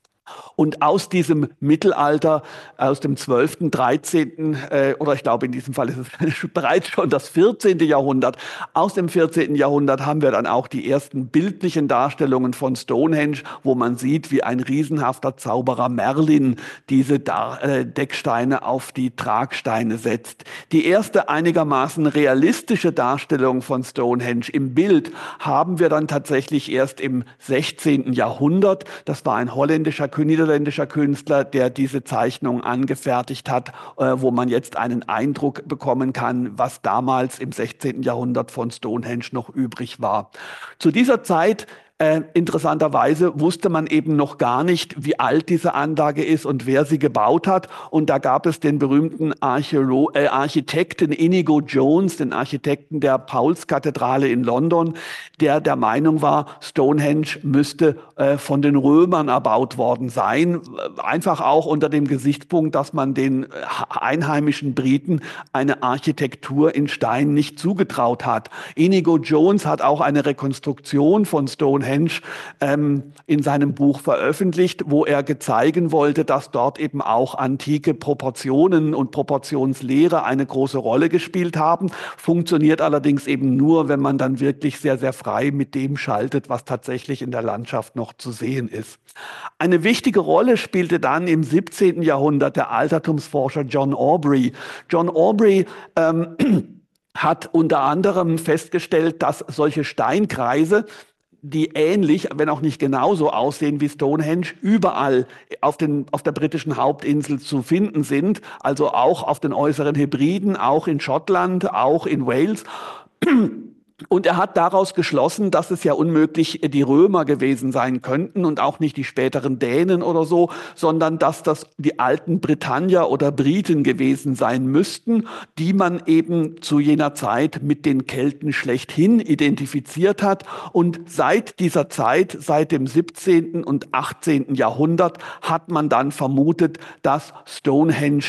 Und aus diesem Mittelalter, aus dem 12., 13. Oder ich glaube in diesem Fall ist es bereits schon das 14. Jahrhundert, aus dem 14. Jahrhundert haben wir dann auch die ersten bildlichen Darstellungen von Stonehenge, wo man sieht, wie ein riesenhafter Zauberer Merlin diese Decksteine auf die Tragsteine setzt. Die erste einigermaßen realistische Darstellung von Stonehenge im Bild haben wir dann tatsächlich erst im 16. Jahrhundert. Das war ein niederländischer Künstler, der diese Zeichnung angefertigt hat, wo man jetzt einen Eindruck bekommen kann, was damals im 16. Jahrhundert von Stonehenge noch übrig war. Zu dieser Zeit interessanterweise wusste man eben noch gar nicht, wie alt diese Anlage ist und wer sie gebaut hat. Und da gab es den berühmten Architekten Inigo Jones, den Architekten der Paulskathedrale in London, der Meinung war, Stonehenge müsste von den Römern erbaut worden sein. Einfach auch unter dem Gesichtspunkt, dass man den einheimischen Briten eine Architektur in Stein nicht zugetraut hat. Inigo Jones hat auch eine Rekonstruktion von Stonehenge in seinem Buch veröffentlicht, wo er zeigen wollte, dass dort eben auch antike Proportionen und Proportionslehre eine große Rolle gespielt haben. Funktioniert allerdings eben nur, wenn man dann wirklich sehr, sehr frei mit dem schaltet, was tatsächlich in der Landschaft noch zu sehen ist. Eine wichtige Rolle spielte dann im 17. Jahrhundert der Altertumsforscher John Aubrey. John Aubrey hat unter anderem festgestellt, dass solche Steinkreise, die ähnlich, wenn auch nicht genauso aussehen wie Stonehenge, überall auf der britischen Hauptinsel zu finden sind, also auch auf den äußeren Hebriden, auch in Schottland, auch in Wales. Und er hat daraus geschlossen, dass es ja unmöglich die Römer gewesen sein könnten und auch nicht die späteren Dänen oder so, sondern dass das die alten Britannier oder Briten gewesen sein müssten, die man eben zu jener Zeit mit den Kelten schlechthin identifiziert hat. Und seit dieser Zeit, seit dem 17. und 18. Jahrhundert, hat man dann vermutet, dass Stonehenge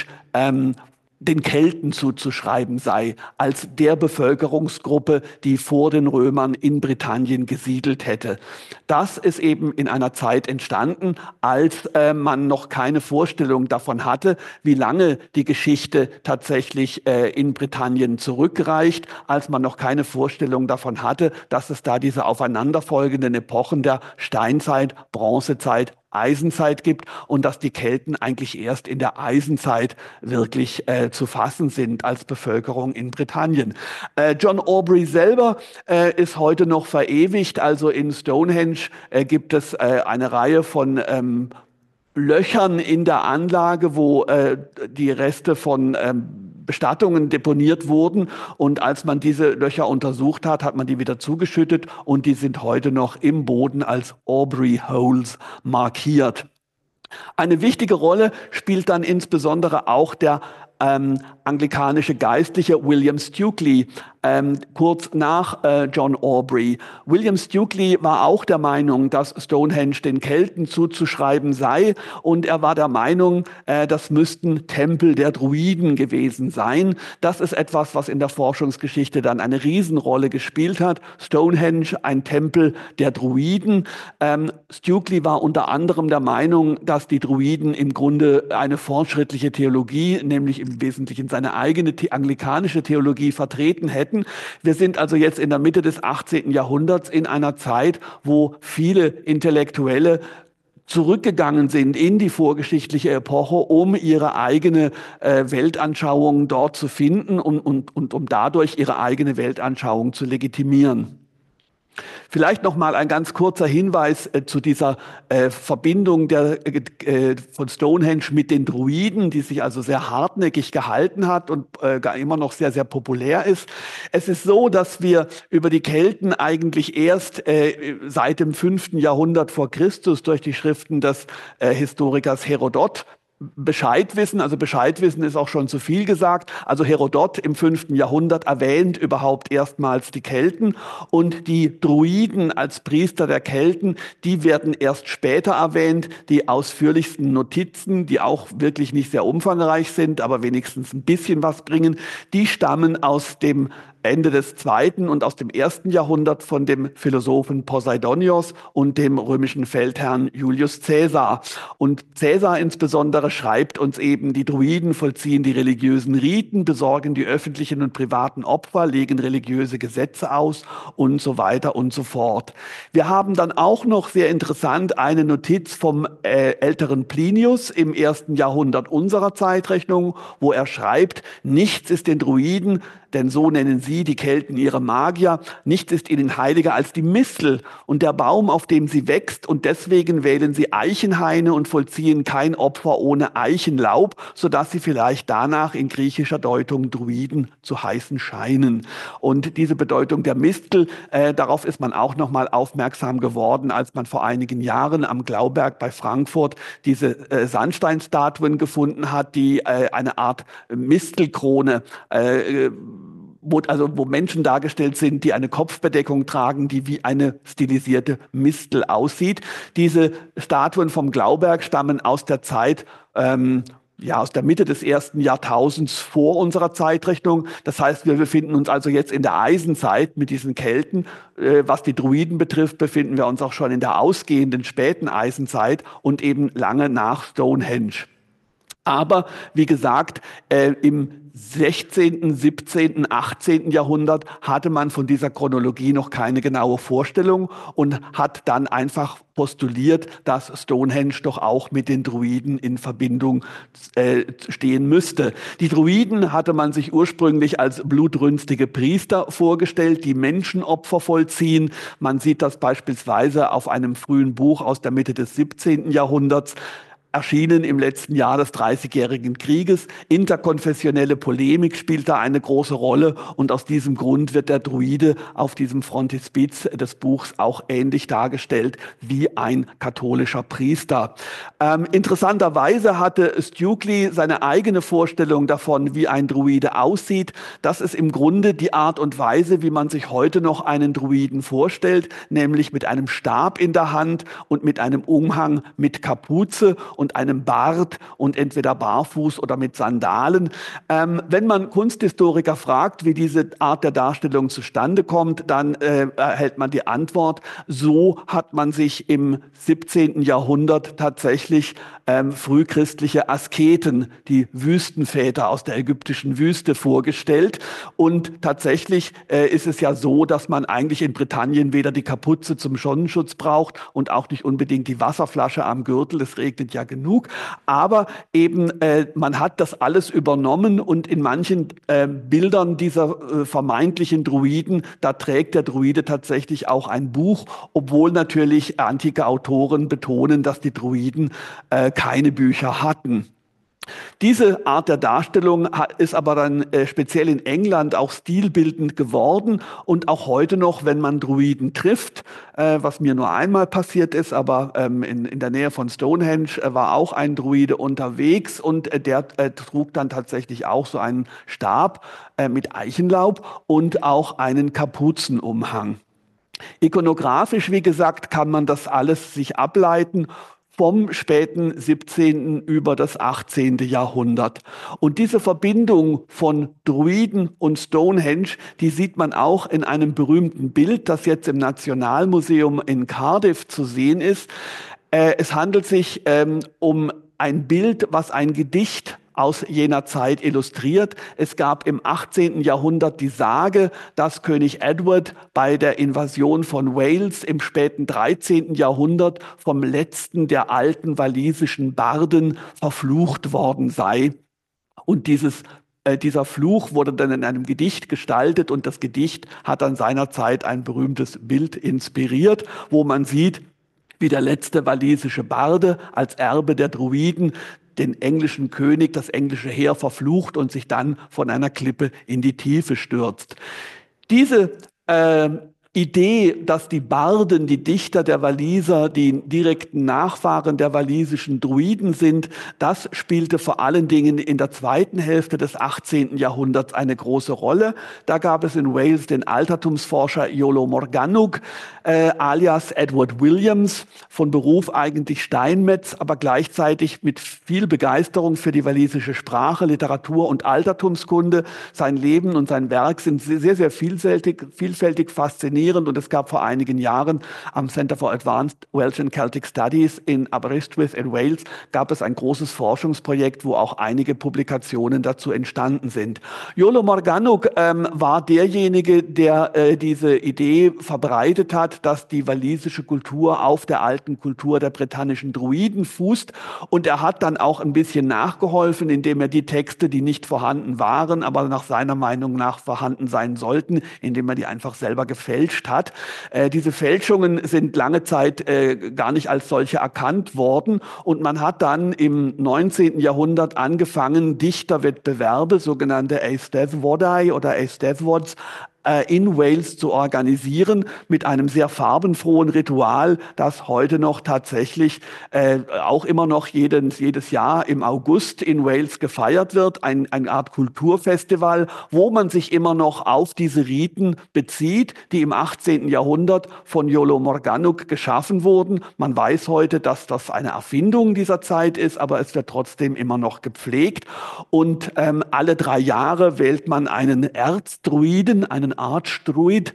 den Kelten zuzuschreiben sei, als der Bevölkerungsgruppe, die vor den Römern in Britannien gesiedelt hätte. Das ist eben in einer Zeit entstanden, als man noch keine Vorstellung davon hatte, wie lange die Geschichte tatsächlich in Britannien zurückreicht, als man noch keine Vorstellung davon hatte, dass es da diese aufeinanderfolgenden Epochen der Steinzeit, Bronzezeit, Eisenzeit gibt und dass die Kelten eigentlich erst in der Eisenzeit wirklich zu fassen sind als Bevölkerung in Britannien. John Aubrey selber ist heute noch verewigt. Also in Stonehenge gibt es eine Reihe von Löchern in der Anlage, wo die Reste von Bestattungen deponiert wurden. Und als man diese Löcher untersucht hat, hat man die wieder zugeschüttet und die sind heute noch im Boden als Aubrey Holes markiert. Eine wichtige Rolle spielt dann insbesondere auch der anglikanische Geistliche William Stukely, kurz nach John Aubrey. William Stukely war auch der Meinung, dass Stonehenge den Kelten zuzuschreiben sei und er war der Meinung, das müssten Tempel der Druiden gewesen sein. Das ist etwas, was in der Forschungsgeschichte dann eine Riesenrolle gespielt hat. Stonehenge, ein Tempel der Druiden. Stukely war unter anderem der Meinung, dass die Druiden im Grunde eine fortschrittliche Theologie, nämlich im Wesentlichen seine eigene anglikanische Theologie vertreten hätten. Wir sind also jetzt in der Mitte des 18. Jahrhunderts in einer Zeit, wo viele Intellektuelle zurückgegangen sind in die vorgeschichtliche Epoche, um ihre eigene Weltanschauung dort zu finden und um dadurch ihre eigene Weltanschauung zu legitimieren. Vielleicht noch mal ein ganz kurzer Hinweis zu dieser Verbindung von Stonehenge mit den Druiden, die sich also sehr hartnäckig gehalten hat und immer noch sehr, sehr populär ist. Es ist so, dass wir über die Kelten eigentlich erst seit dem 5. Jahrhundert vor Christus durch die Schriften des Historikers Herodot Bescheid wissen. Also Bescheid wissen ist auch schon zu viel gesagt. Also Herodot im 5. Jahrhundert erwähnt überhaupt erstmals die Kelten und die Druiden als Priester der Kelten, die werden erst später erwähnt. Die ausführlichsten Notizen, die auch wirklich nicht sehr umfangreich sind, aber wenigstens ein bisschen was bringen, die stammen aus dem Ende des 2. und aus dem 1. Jahrhundert von dem Philosophen Poseidonios und dem römischen Feldherrn Julius Caesar. Und Caesar insbesondere schreibt uns eben, die Druiden vollziehen die religiösen Riten, besorgen die öffentlichen und privaten Opfer, legen religiöse Gesetze aus und so weiter und so fort. Wir haben dann auch noch sehr interessant eine Notiz vom älteren Plinius im 1. Jahrhundert unserer Zeitrechnung, wo er schreibt, nichts ist den Druiden, denn so nennen sie, die Kelten, ihre Magier. Nichts ist ihnen heiliger als die Mistel und der Baum, auf dem sie wächst. Und deswegen wählen sie Eichenhaine und vollziehen kein Opfer ohne Eichenlaub, sodass sie vielleicht danach in griechischer Deutung Druiden zu heißen scheinen. Und diese Bedeutung der Mistel, darauf ist man auch nochmal aufmerksam geworden, als man vor einigen Jahren am Glauberg bei Frankfurt diese Sandsteinstatuen gefunden hat, die eine Art Mistelkrone wo Menschen dargestellt sind, die eine Kopfbedeckung tragen, die wie eine stilisierte Mistel aussieht. Diese Statuen vom Glauberg stammen aus der Zeit, aus der Mitte des 1. Jahrtausends vor unserer Zeitrechnung. Das heißt, wir befinden uns also jetzt in der Eisenzeit mit diesen Kelten. Was die Druiden betrifft, befinden wir uns auch schon in der ausgehenden späten Eisenzeit und eben lange nach Stonehenge. Aber wie gesagt, im 16., 17., 18. Jahrhundert hatte man von dieser Chronologie noch keine genaue Vorstellung und hat dann einfach postuliert, dass Stonehenge doch auch mit den Druiden in Verbindung stehen müsste. Die Druiden hatte man sich ursprünglich als blutrünstige Priester vorgestellt, die Menschenopfer vollziehen. Man sieht das beispielsweise auf einem frühen Buch aus der Mitte des 17. Jahrhunderts. erschienen im letzten Jahr des Dreißigjährigen Krieges. Interkonfessionelle Polemik spielt da eine große Rolle und aus diesem Grund wird der Druide auf diesem Frontispiz des Buchs auch ähnlich dargestellt wie ein katholischer Priester. Interessanterweise hatte Stukely seine eigene Vorstellung davon, wie ein Druide aussieht. Das ist im Grunde die Art und Weise, wie man sich heute noch einen Druiden vorstellt, nämlich mit einem Stab in der Hand und mit einem Umhang mit Kapuze und einem Bart und entweder barfuß oder mit Sandalen. Wenn man Kunsthistoriker fragt, wie diese Art der Darstellung zustande kommt, dann erhält man die Antwort, so hat man sich im 17. Jahrhundert tatsächlich frühchristliche Asketen, die Wüstenväter aus der ägyptischen Wüste vorgestellt. Und tatsächlich ist es ja so, dass man eigentlich in Britannien weder die Kapuze zum Sonnenschutz braucht und auch nicht unbedingt die Wasserflasche am Gürtel. Es regnet ja genug. Aber eben man hat das alles übernommen und in manchen Bildern dieser vermeintlichen Druiden, da trägt der Druide tatsächlich auch ein Buch, obwohl natürlich antike Autoren betonen, dass die Druiden keine Bücher hatten. Diese Art der Darstellung ist aber dann speziell in England auch stilbildend geworden und auch heute noch, wenn man Druiden trifft, was mir nur einmal passiert ist, aber in der Nähe von Stonehenge war auch ein Druide unterwegs und der trug dann tatsächlich auch so einen Stab mit Eichenlaub und auch einen Kapuzenumhang. Ikonografisch, wie gesagt, kann man das alles sich ableiten vom späten 17. über das 18. Jahrhundert. Und diese Verbindung von Druiden und Stonehenge, die sieht man auch in einem berühmten Bild, das jetzt im Nationalmuseum in Cardiff zu sehen ist. Es handelt sich um ein Bild, was ein Gedicht aus jener Zeit illustriert. Es gab im 18. Jahrhundert die Sage, dass König Edward bei der Invasion von Wales im späten 13. Jahrhundert vom letzten der alten walisischen Barden verflucht worden sei. Und dieser Fluch wurde dann in einem Gedicht gestaltet und das Gedicht hat dann seinerzeit ein berühmtes Bild inspiriert, wo man sieht, wie der letzte walisische Barde als Erbe der Druiden den englischen König, das englische Heer verflucht und sich dann von einer Klippe in die Tiefe stürzt. Diese Idee, dass die Barden, die Dichter der Waliser, die direkten Nachfahren der walisischen Druiden sind, das spielte vor allen Dingen in der zweiten Hälfte des 18. Jahrhunderts eine große Rolle. Da gab es in Wales den Altertumsforscher Iolo Morgannwg, alias Edward Williams, von Beruf eigentlich Steinmetz, aber gleichzeitig mit viel Begeisterung für die walisische Sprache, Literatur und Altertumskunde. Sein Leben und sein Werk sind sehr, sehr vielfältig faszinierend. Und es gab vor einigen Jahren am Center for Advanced Welsh and Celtic Studies in Aberystwyth in Wales gab es ein großes Forschungsprojekt, wo auch einige Publikationen dazu entstanden sind. Iolo Morgannwg war derjenige, der diese Idee verbreitet hat, dass die walisische Kultur auf der alten Kultur der britannischen Druiden fußt. Und er hat dann auch ein bisschen nachgeholfen, indem er die Texte, die nicht vorhanden waren, aber nach seiner Meinung nach vorhanden sein sollten, indem er die einfach selber gefälscht hat. Diese Fälschungen sind lange Zeit gar nicht als solche erkannt worden und man hat dann im 19. Jahrhundert angefangen, Dichterwettbewerbe, sogenannte Eisteddfodau oder Eisteddfods, in Wales zu organisieren mit einem sehr farbenfrohen Ritual, das heute noch tatsächlich auch immer noch jedes Jahr im August in Wales gefeiert wird. Eine Art Kulturfestival, wo man sich immer noch auf diese Riten bezieht, die im 18. Jahrhundert von Iolo Morgannwg geschaffen wurden. Man weiß heute, dass das eine Erfindung dieser Zeit ist, aber es wird trotzdem immer noch gepflegt. Und alle 3 Jahre wählt man einen Erzdruiden, einen Archdruid,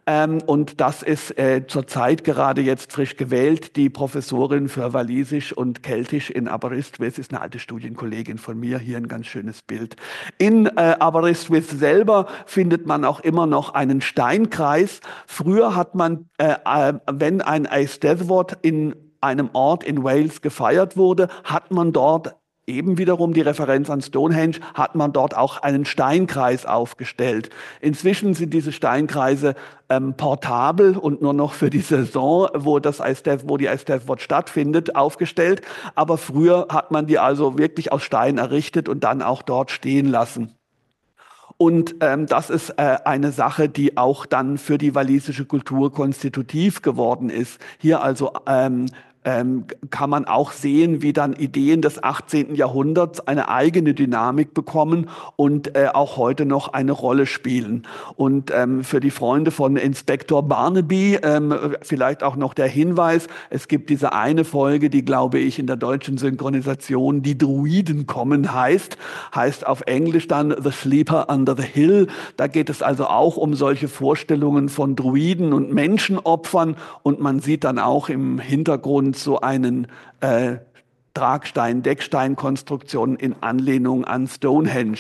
und das ist zurzeit gerade jetzt frisch gewählt, die Professorin für Walisisch und Keltisch in Aberystwyth, ist eine alte Studienkollegin von mir, hier ein ganz schönes Bild. In Aberystwyth selber findet man auch immer noch einen Steinkreis. Früher hat man, wenn ein Eisteddfod in einem Ort in Wales gefeiert wurde, hat man dort eben wiederum die Referenz an Stonehenge, hat man dort auch einen Steinkreis aufgestellt. Inzwischen sind diese Steinkreise portabel und nur noch für die Saison, wo die ISTEF stattfindet, aufgestellt. Aber früher hat man die also wirklich aus Stein errichtet und dann auch dort stehen lassen. Und das ist eine Sache, die auch dann für die walisische Kultur konstitutiv geworden ist. Hier also kann man auch sehen, wie dann Ideen des 18. Jahrhunderts eine eigene Dynamik bekommen und auch heute noch eine Rolle spielen. Und für die Freunde von Inspektor Barnaby vielleicht auch noch der Hinweis, es gibt diese eine Folge, die, glaube ich, in der deutschen Synchronisation Die Druiden kommen heißt auf Englisch dann The Sleeper Under the Hill. Da geht es also auch um solche Vorstellungen von Druiden und Menschenopfern und man sieht dann auch im Hintergrund so einen Tragstein-Deckstein-Konstruktion in Anlehnung an Stonehenge.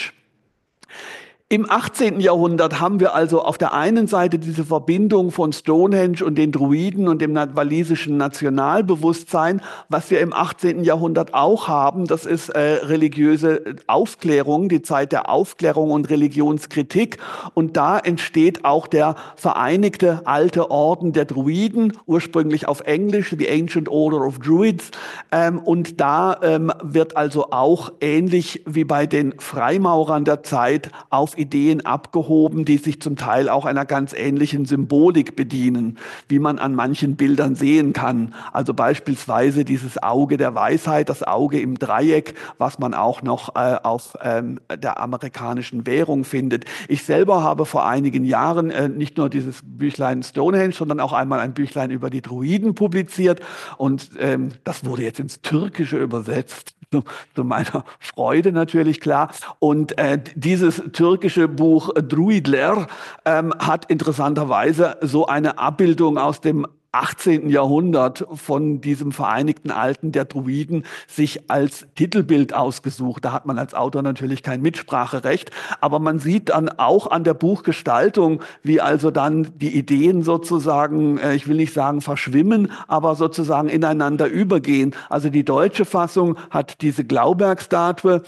Im 18. Jahrhundert haben wir also auf der einen Seite diese Verbindung von Stonehenge und den Druiden und dem walisischen Nationalbewusstsein. Was wir im 18. Jahrhundert auch haben, das ist religiöse Aufklärung, die Zeit der Aufklärung und Religionskritik. Und da entsteht auch der vereinigte alte Orden der Druiden, ursprünglich auf Englisch, The Ancient Order of Druids. Und da wird also auch ähnlich wie bei den Freimaurern der Zeit auf Ideen abgehoben, die sich zum Teil auch einer ganz ähnlichen Symbolik bedienen, wie man an manchen Bildern sehen kann. Also beispielsweise dieses Auge der Weisheit, das Auge im Dreieck, was man auch noch auf der amerikanischen Währung findet. Ich selber habe vor einigen Jahren nicht nur dieses Büchlein Stonehenge, sondern auch einmal ein Büchlein über die Druiden publiziert und das wurde jetzt ins Türkische übersetzt. Zu meiner Freude natürlich, klar. Und dieses türkische Buch Druidler hat interessanterweise so eine Abbildung aus dem 18. Jahrhundert von diesem vereinigten Alten der Druiden sich als Titelbild ausgesucht. Da hat man als Autor natürlich kein Mitspracherecht, aber man sieht dann auch an der Buchgestaltung, wie also dann die Ideen sozusagen, ich will nicht sagen verschwimmen, aber sozusagen ineinander übergehen. Also die deutsche Fassung hat diese Glaubergstatue,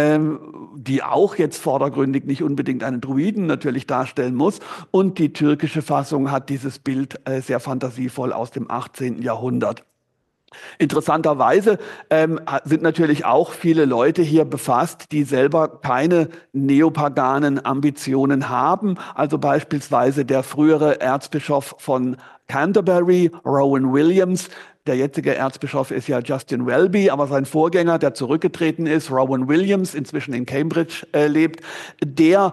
die auch jetzt vordergründig nicht unbedingt einen Druiden natürlich darstellen muss, und die türkische Fassung hat dieses Bild sehr fantasievoll aus dem 18. Jahrhundert. Interessanterweise sind natürlich auch viele Leute hier befasst, die selber keine neopaganen Ambitionen haben. Also beispielsweise der frühere Erzbischof von Canterbury, Rowan Williams. Der jetzige Erzbischof ist ja Justin Welby, aber sein Vorgänger, der zurückgetreten ist, Rowan Williams, inzwischen in Cambridge lebt, der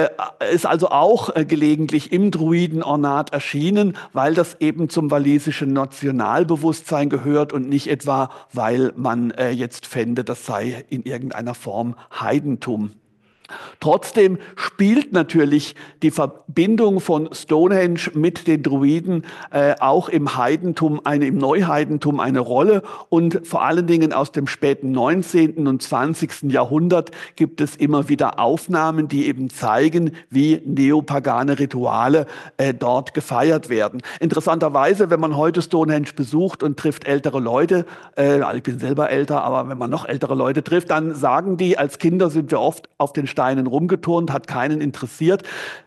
ist also auch gelegentlich im Druidenornat erschienen, weil das eben zum walisischen Nationalbewusstsein gehört und nicht etwa, weil man jetzt fände, das sei in irgendeiner Form Heidentum. Trotzdem spielt natürlich die Verbindung von Stonehenge mit den Druiden auch im Heidentum, im Neuheidentum eine Rolle, und vor allen Dingen aus dem späten 19. und 20. Jahrhundert gibt es immer wieder Aufnahmen, die eben zeigen, wie neopagane Rituale dort gefeiert werden. Interessanterweise, wenn man heute Stonehenge besucht und trifft ältere Leute, ich bin selber älter, aber wenn man noch ältere Leute trifft, dann sagen die, als Kinder sind wir oft auf den Steinen rumgeturnt, hat keinen interessiert.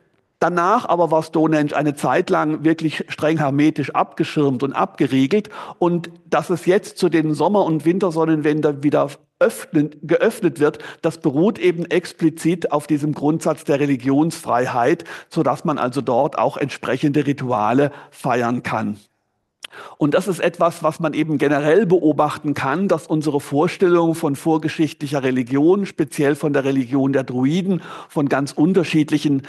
Danach aber war Stonehenge eine Zeit lang wirklich streng hermetisch abgeschirmt und abgeriegelt. Und dass es jetzt zu den Sommer- und Wintersonnenwänden wieder geöffnet wird, das beruht eben explizit auf diesem Grundsatz der Religionsfreiheit, sodass man also dort auch entsprechende Rituale feiern kann. Und das ist etwas, was man eben generell beobachten kann, dass unsere Vorstellung von vorgeschichtlicher Religion, speziell von der Religion der Druiden, von ganz unterschiedlichen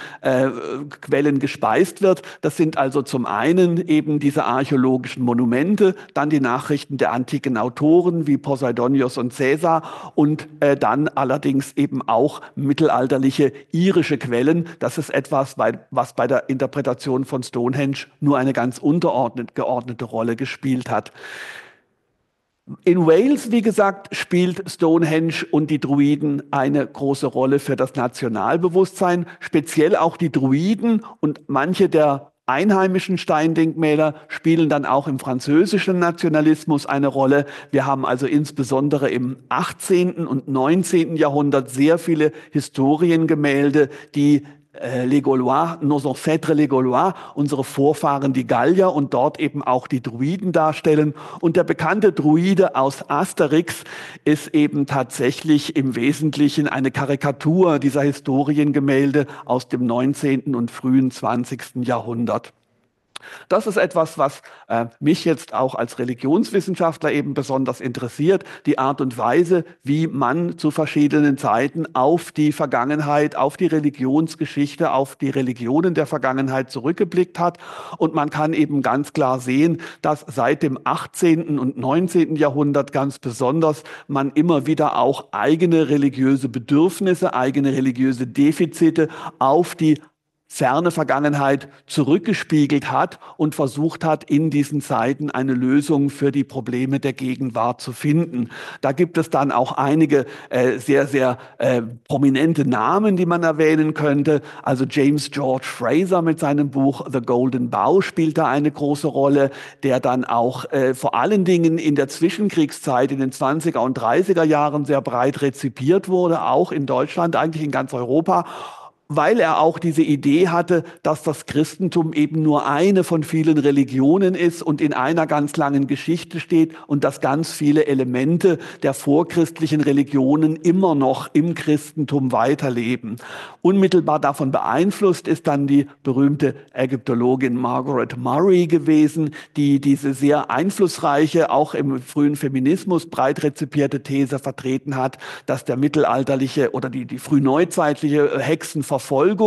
Quellen gespeist wird. Das sind also zum einen eben diese archäologischen Monumente, dann die Nachrichten der antiken Autoren wie Poseidonios und Caesar und dann allerdings eben auch mittelalterliche irische Quellen. Das ist etwas, was bei der Interpretation von Stonehenge nur eine ganz geordnete Rolle gespielt hat. In Wales, wie gesagt, spielt Stonehenge und die Druiden eine große Rolle für das Nationalbewusstsein, speziell auch die Druiden und manche der einheimischen Steindenkmäler spielen dann auch im französischen Nationalismus eine Rolle. Wir haben also insbesondere im 18. und 19. Jahrhundert sehr viele Historiengemälde, die les Gaulois, nos ancêtres les Gaulois, unsere Vorfahren die Gallier und dort eben auch die Druiden darstellen. Und der bekannte Druide aus Asterix ist eben tatsächlich im Wesentlichen eine Karikatur dieser Historiengemälde aus dem 19. und frühen 20. Jahrhundert. Das ist etwas, was mich jetzt auch als Religionswissenschaftler eben besonders interessiert, die Art und Weise, wie man zu verschiedenen Zeiten auf die Vergangenheit, auf die Religionsgeschichte, auf die Religionen der Vergangenheit zurückgeblickt hat. Und man kann eben ganz klar sehen, dass seit dem 18. und 19. Jahrhundert ganz besonders man immer wieder auch eigene religiöse Bedürfnisse, eigene religiöse Defizite auf die ferne Vergangenheit zurückgespiegelt hat und versucht hat, in diesen Zeiten eine Lösung für die Probleme der Gegenwart zu finden. Da gibt es dann auch einige sehr prominente Namen, die man erwähnen könnte. Also James George Frazer mit seinem Buch The Golden Bough spielt da eine große Rolle, der dann auch vor allen Dingen in der Zwischenkriegszeit, in den 20er und 30er Jahren sehr breit rezipiert wurde, auch in Deutschland, eigentlich in ganz Europa, weil er auch diese Idee hatte, dass das Christentum eben nur eine von vielen Religionen ist und in einer ganz langen Geschichte steht und dass ganz viele Elemente der vorchristlichen Religionen immer noch im Christentum weiterleben. Unmittelbar davon beeinflusst ist dann die berühmte Ägyptologin Margaret Murray gewesen, die diese sehr einflussreiche, auch im frühen Feminismus breit rezipierte These vertreten hat, dass der mittelalterliche oder die frühneuzeitliche Hexenverfolgung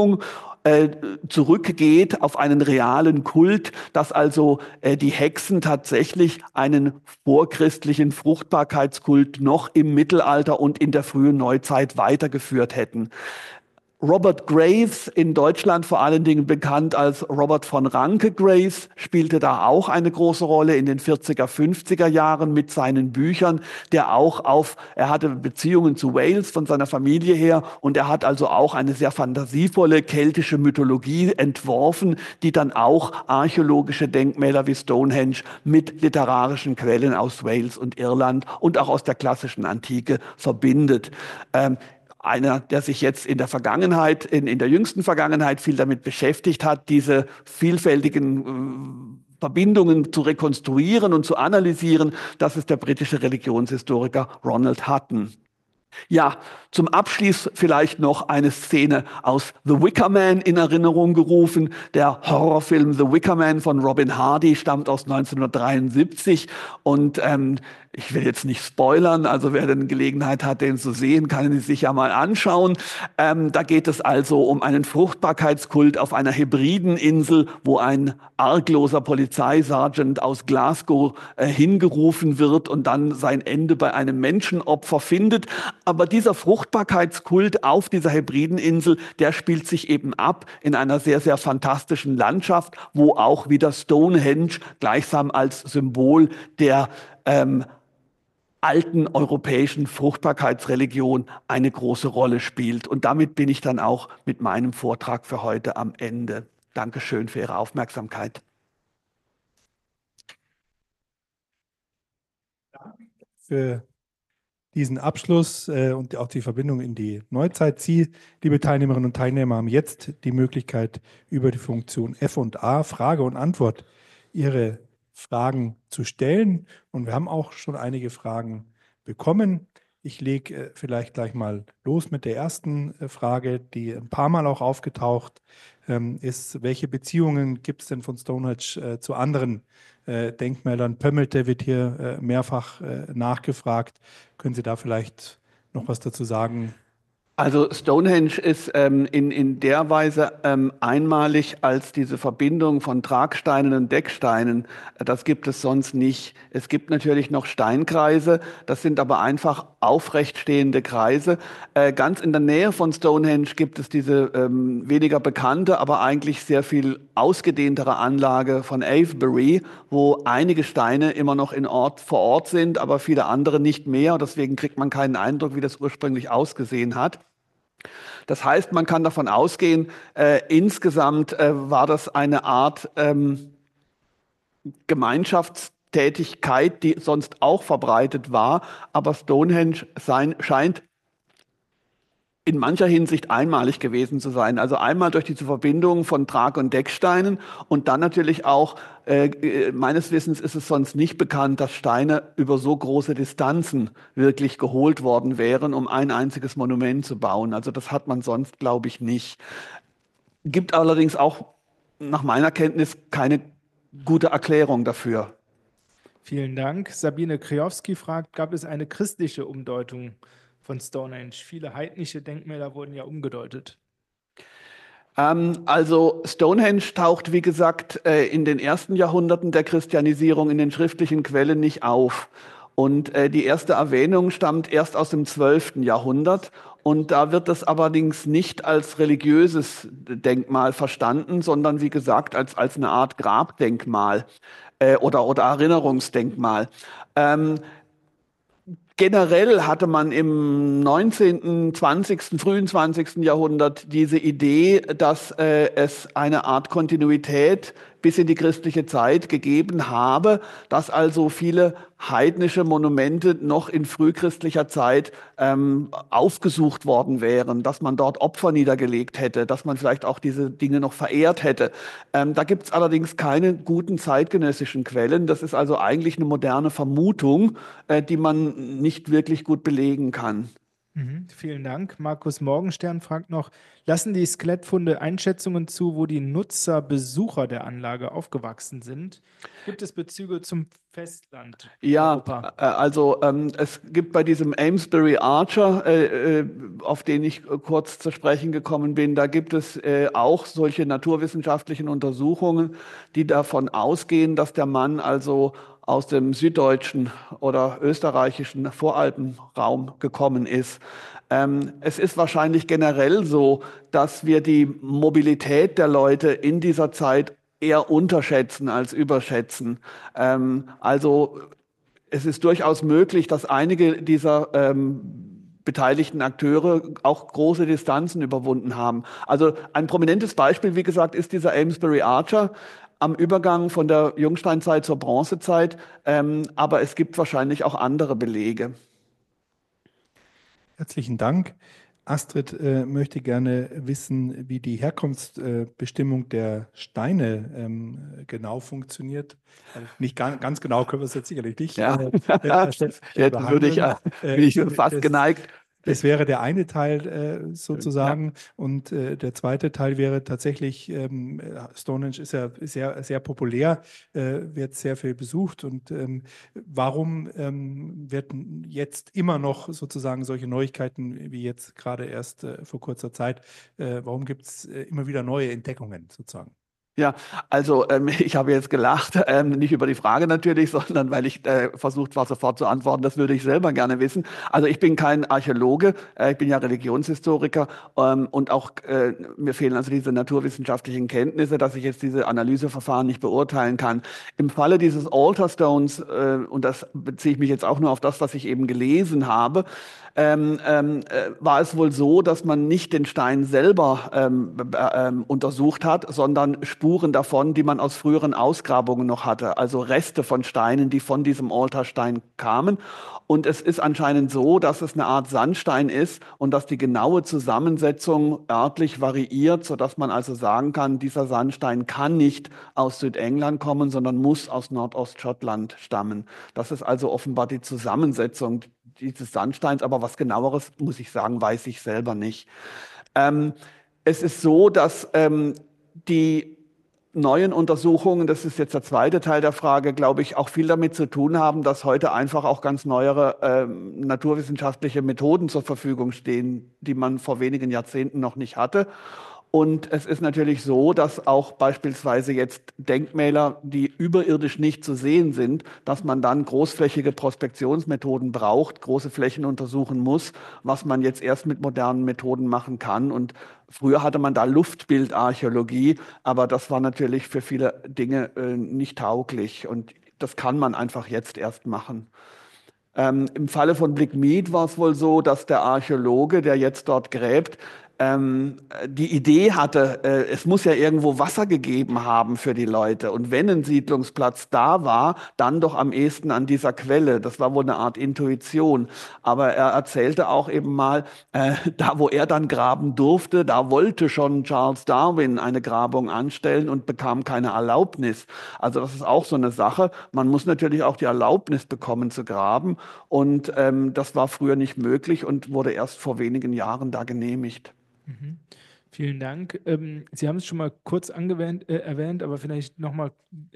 zurückgeht auf einen realen Kult, dass also die Hexen tatsächlich einen vorchristlichen Fruchtbarkeitskult noch im Mittelalter und in der frühen Neuzeit weitergeführt hätten. Robert Graves, in Deutschland vor allen Dingen bekannt als Robert von Ranke Graves, spielte da auch eine große Rolle in den 40er, 50er Jahren mit seinen Büchern, er hatte Beziehungen zu Wales von seiner Familie her und er hat also auch eine sehr fantasievolle keltische Mythologie entworfen, die dann auch archäologische Denkmäler wie Stonehenge mit literarischen Quellen aus Wales und Irland und auch aus der klassischen Antike verbindet. Einer, der sich jetzt in der Vergangenheit, in der jüngsten Vergangenheit viel damit beschäftigt hat, diese vielfältigen Verbindungen zu rekonstruieren und zu analysieren, das ist der britische Religionshistoriker Ronald Hutton. Ja, zum Abschluss vielleicht noch eine Szene aus The Wicker Man in Erinnerung gerufen. Der Horrorfilm The Wicker Man von Robin Hardy stammt aus 1973 und ich will jetzt nicht spoilern, also wer denn Gelegenheit hat, den zu sehen, kann ihn sich ja mal anschauen. Da geht es also um einen Fruchtbarkeitskult auf einer hybriden Insel, wo ein argloser Polizeisergeant aus Glasgow hingerufen wird und dann sein Ende bei einem Menschenopfer findet. Aber dieser Fruchtbarkeitskult auf dieser hybriden Insel, der spielt sich eben ab in einer sehr fantastischen Landschaft, wo auch wieder Stonehenge gleichsam als Symbol der alten europäischen Fruchtbarkeitsreligion eine große Rolle spielt. Und damit bin ich dann auch mit meinem Vortrag für heute am Ende. Dankeschön für Ihre Aufmerksamkeit. Für diesen Abschluss und auch die Verbindung in die Neuzeit. Sie, liebe Teilnehmerinnen und Teilnehmer, haben jetzt die Möglichkeit, über die Funktion F&A, Frage und Antwort, Ihre Fragen zu stellen. Und wir haben auch schon einige Fragen bekommen. Ich lege vielleicht gleich mal los mit der ersten Frage, die ein paar Mal auch aufgetaucht ist. Welche Beziehungen gibt es denn von Stonehenge zu anderen Denkmälern? Pömmelte wird hier mehrfach nachgefragt. Können Sie da vielleicht noch was dazu sagen? Also Stonehenge ist in der Weise einmalig als diese Verbindung von Tragsteinen und Decksteinen. Das gibt es sonst nicht. Es gibt natürlich noch Steinkreise, das sind aber einfach aufrecht stehende Kreise. Ganz in der Nähe von Stonehenge gibt es diese weniger bekannte, aber eigentlich sehr viel ausgedehntere Anlage von Avebury, wo einige Steine immer noch vor Ort sind, aber viele andere nicht mehr. Deswegen kriegt man keinen Eindruck, wie das ursprünglich ausgesehen hat. Das heißt, man kann davon ausgehen, insgesamt war das eine Art Gemeinschaftstätigkeit, die sonst auch verbreitet war, aber Stonehenge scheint in mancher Hinsicht einmalig gewesen zu sein. Also einmal durch diese Verbindung von Trag- und Decksteinen und dann natürlich auch, meines Wissens ist es sonst nicht bekannt, dass Steine über so große Distanzen wirklich geholt worden wären, um ein einziges Monument zu bauen. Also das hat man sonst, glaube ich, nicht. Gibt allerdings auch nach meiner Kenntnis keine gute Erklärung dafür. Vielen Dank. Sabine Kriowski fragt, gab es eine christliche Umdeutung von Stonehenge? Viele heidnische Denkmäler wurden ja umgedeutet. Also Stonehenge taucht, wie gesagt, in den ersten Jahrhunderten der Christianisierung in den schriftlichen Quellen nicht auf. Und die erste Erwähnung stammt erst aus dem 12. Jahrhundert. Und da wird das allerdings nicht als religiöses Denkmal verstanden, sondern wie gesagt als eine Art Grabdenkmal oder Erinnerungsdenkmal. Generell hatte man im 19., 20., frühen 20. Jahrhundert diese Idee, dass es eine Art Kontinuität bis in die christliche Zeit gegeben habe, dass also viele heidnische Monumente noch in frühchristlicher Zeit aufgesucht worden wären, dass man dort Opfer niedergelegt hätte, dass man vielleicht auch diese Dinge noch verehrt hätte. Da gibt es allerdings keine guten zeitgenössischen Quellen. Das ist also eigentlich eine moderne Vermutung, die man nicht wirklich gut belegen kann. Vielen Dank. Markus Morgenstern fragt noch, lassen die Skelettfunde Einschätzungen zu, wo die Nutzer, Besucher der Anlage aufgewachsen sind? Gibt es Bezüge zum Festland? Ja, Europa? also es gibt bei diesem Amesbury Archer, auf den ich kurz zu sprechen gekommen bin, da gibt es auch solche naturwissenschaftlichen Untersuchungen, die davon ausgehen, dass der Mann also aus dem süddeutschen oder österreichischen Voralpenraum gekommen ist. Es ist wahrscheinlich generell so, dass wir die Mobilität der Leute in dieser Zeit eher unterschätzen als überschätzen. Also es ist durchaus möglich, dass einige dieser beteiligten Akteure auch große Distanzen überwunden haben. Also ein prominentes Beispiel, wie gesagt, ist dieser Amesbury Archer am Übergang von der Jungsteinzeit zur Bronzezeit, aber es gibt wahrscheinlich auch andere Belege. Herzlichen Dank. Astrid möchte gerne wissen, wie die Herkunftsbestimmung der Steine genau funktioniert. Also nicht ganz genau können wir es jetzt sicherlich nicht. Ja. Jetzt bin ich fast geneigt. Das wäre der eine Teil sozusagen. Ja. Und der zweite Teil wäre tatsächlich, Stonehenge ist ja sehr, sehr populär, wird sehr viel besucht. Und warum werden jetzt immer noch sozusagen solche Neuigkeiten wie jetzt gerade erst vor kurzer Zeit, warum gibt es immer wieder neue Entdeckungen sozusagen? Ja, also ich habe jetzt gelacht, nicht über die Frage natürlich, sondern weil ich versucht war, sofort zu antworten, das würde ich selber gerne wissen. Also ich bin kein Archäologe, ich bin ja Religionshistoriker und auch mir fehlen also diese naturwissenschaftlichen Kenntnisse, dass ich jetzt diese Analyseverfahren nicht beurteilen kann. Im Falle dieses Altar Stones, und das beziehe ich mich jetzt auch nur auf das, was ich eben gelesen habe, war es wohl so, dass man nicht den Stein selber untersucht hat, sondern Spuren davon, die man aus früheren Ausgrabungen noch hatte, also Reste von Steinen, die von diesem Altarstein kamen. Und es ist anscheinend so, dass es eine Art Sandstein ist und dass die genaue Zusammensetzung örtlich variiert, sodass man also sagen kann, dieser Sandstein kann nicht aus Südengland kommen, sondern muss aus Nordostschottland stammen. Das ist also offenbar die Zusammensetzung dieses Sandsteins, aber was genaueres, muss ich sagen, weiß ich selber nicht. Es ist so, dass die neuen Untersuchungen, das ist jetzt der zweite Teil der Frage, glaube ich, auch viel damit zu tun haben, dass heute einfach auch ganz neuere naturwissenschaftliche Methoden zur Verfügung stehen, die man vor wenigen Jahrzehnten noch nicht hatte. Und es ist natürlich so, dass auch beispielsweise jetzt Denkmäler, die überirdisch nicht zu sehen sind, dass man dann großflächige Prospektionsmethoden braucht, große Flächen untersuchen muss, was man jetzt erst mit modernen Methoden machen kann. Und früher hatte man da Luftbildarchäologie, aber das war natürlich für viele Dinge nicht tauglich. Und das kann man einfach jetzt erst machen. Im Falle von Blickmead war es wohl so, dass der Archäologe, der jetzt dort gräbt, die Idee hatte, es muss ja irgendwo Wasser gegeben haben für die Leute. Und wenn ein Siedlungsplatz da war, dann doch am ehesten an dieser Quelle. Das war wohl eine Art Intuition. Aber er erzählte auch eben mal, da wo er dann graben durfte, da wollte schon Charles Darwin eine Grabung anstellen und bekam keine Erlaubnis. Also das ist auch so eine Sache. Man muss natürlich auch die Erlaubnis bekommen zu graben. Und das war früher nicht möglich und wurde erst vor wenigen Jahren da genehmigt. Mhm. Vielen Dank. Sie haben es schon mal kurz erwähnt, aber vielleicht nochmal,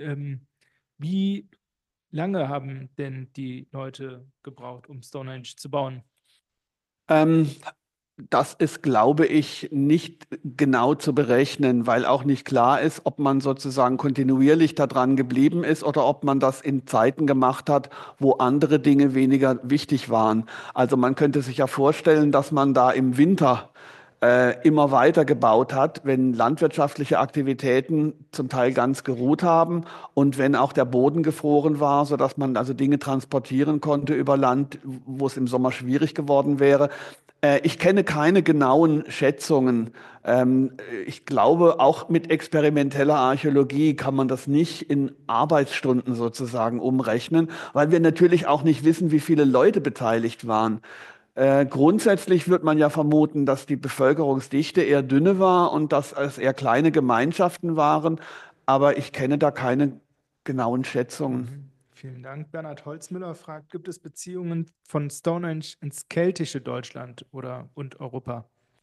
wie lange haben denn die Leute gebraucht, um Stonehenge zu bauen? Ähm, Das ist, glaube ich, nicht genau zu berechnen, weil auch nicht klar ist, ob man sozusagen kontinuierlich daran geblieben ist oder ob man das in Zeiten gemacht hat, wo andere Dinge weniger wichtig waren. Also man könnte sich ja vorstellen, dass man da im Winter immer weiter gebaut hat, wenn landwirtschaftliche Aktivitäten zum Teil ganz geruht haben und wenn auch der Boden gefroren war, sodass man also Dinge transportieren konnte über Land, wo es im Sommer schwierig geworden wäre. Ich kenne keine genauen Schätzungen. Ich glaube, auch mit experimenteller Archäologie kann man das nicht in Arbeitsstunden sozusagen umrechnen, weil wir natürlich auch nicht wissen, wie viele Leute beteiligt waren. Grundsätzlich wird man ja vermuten, dass die Bevölkerungsdichte eher dünne war und dass es eher kleine Gemeinschaften waren, aber ich kenne da keine genauen Schätzungen. Mhm. Vielen Dank. Bernhard Holzmüller fragt, gibt es Beziehungen von Stonehenge ins keltische Deutschland und Europa?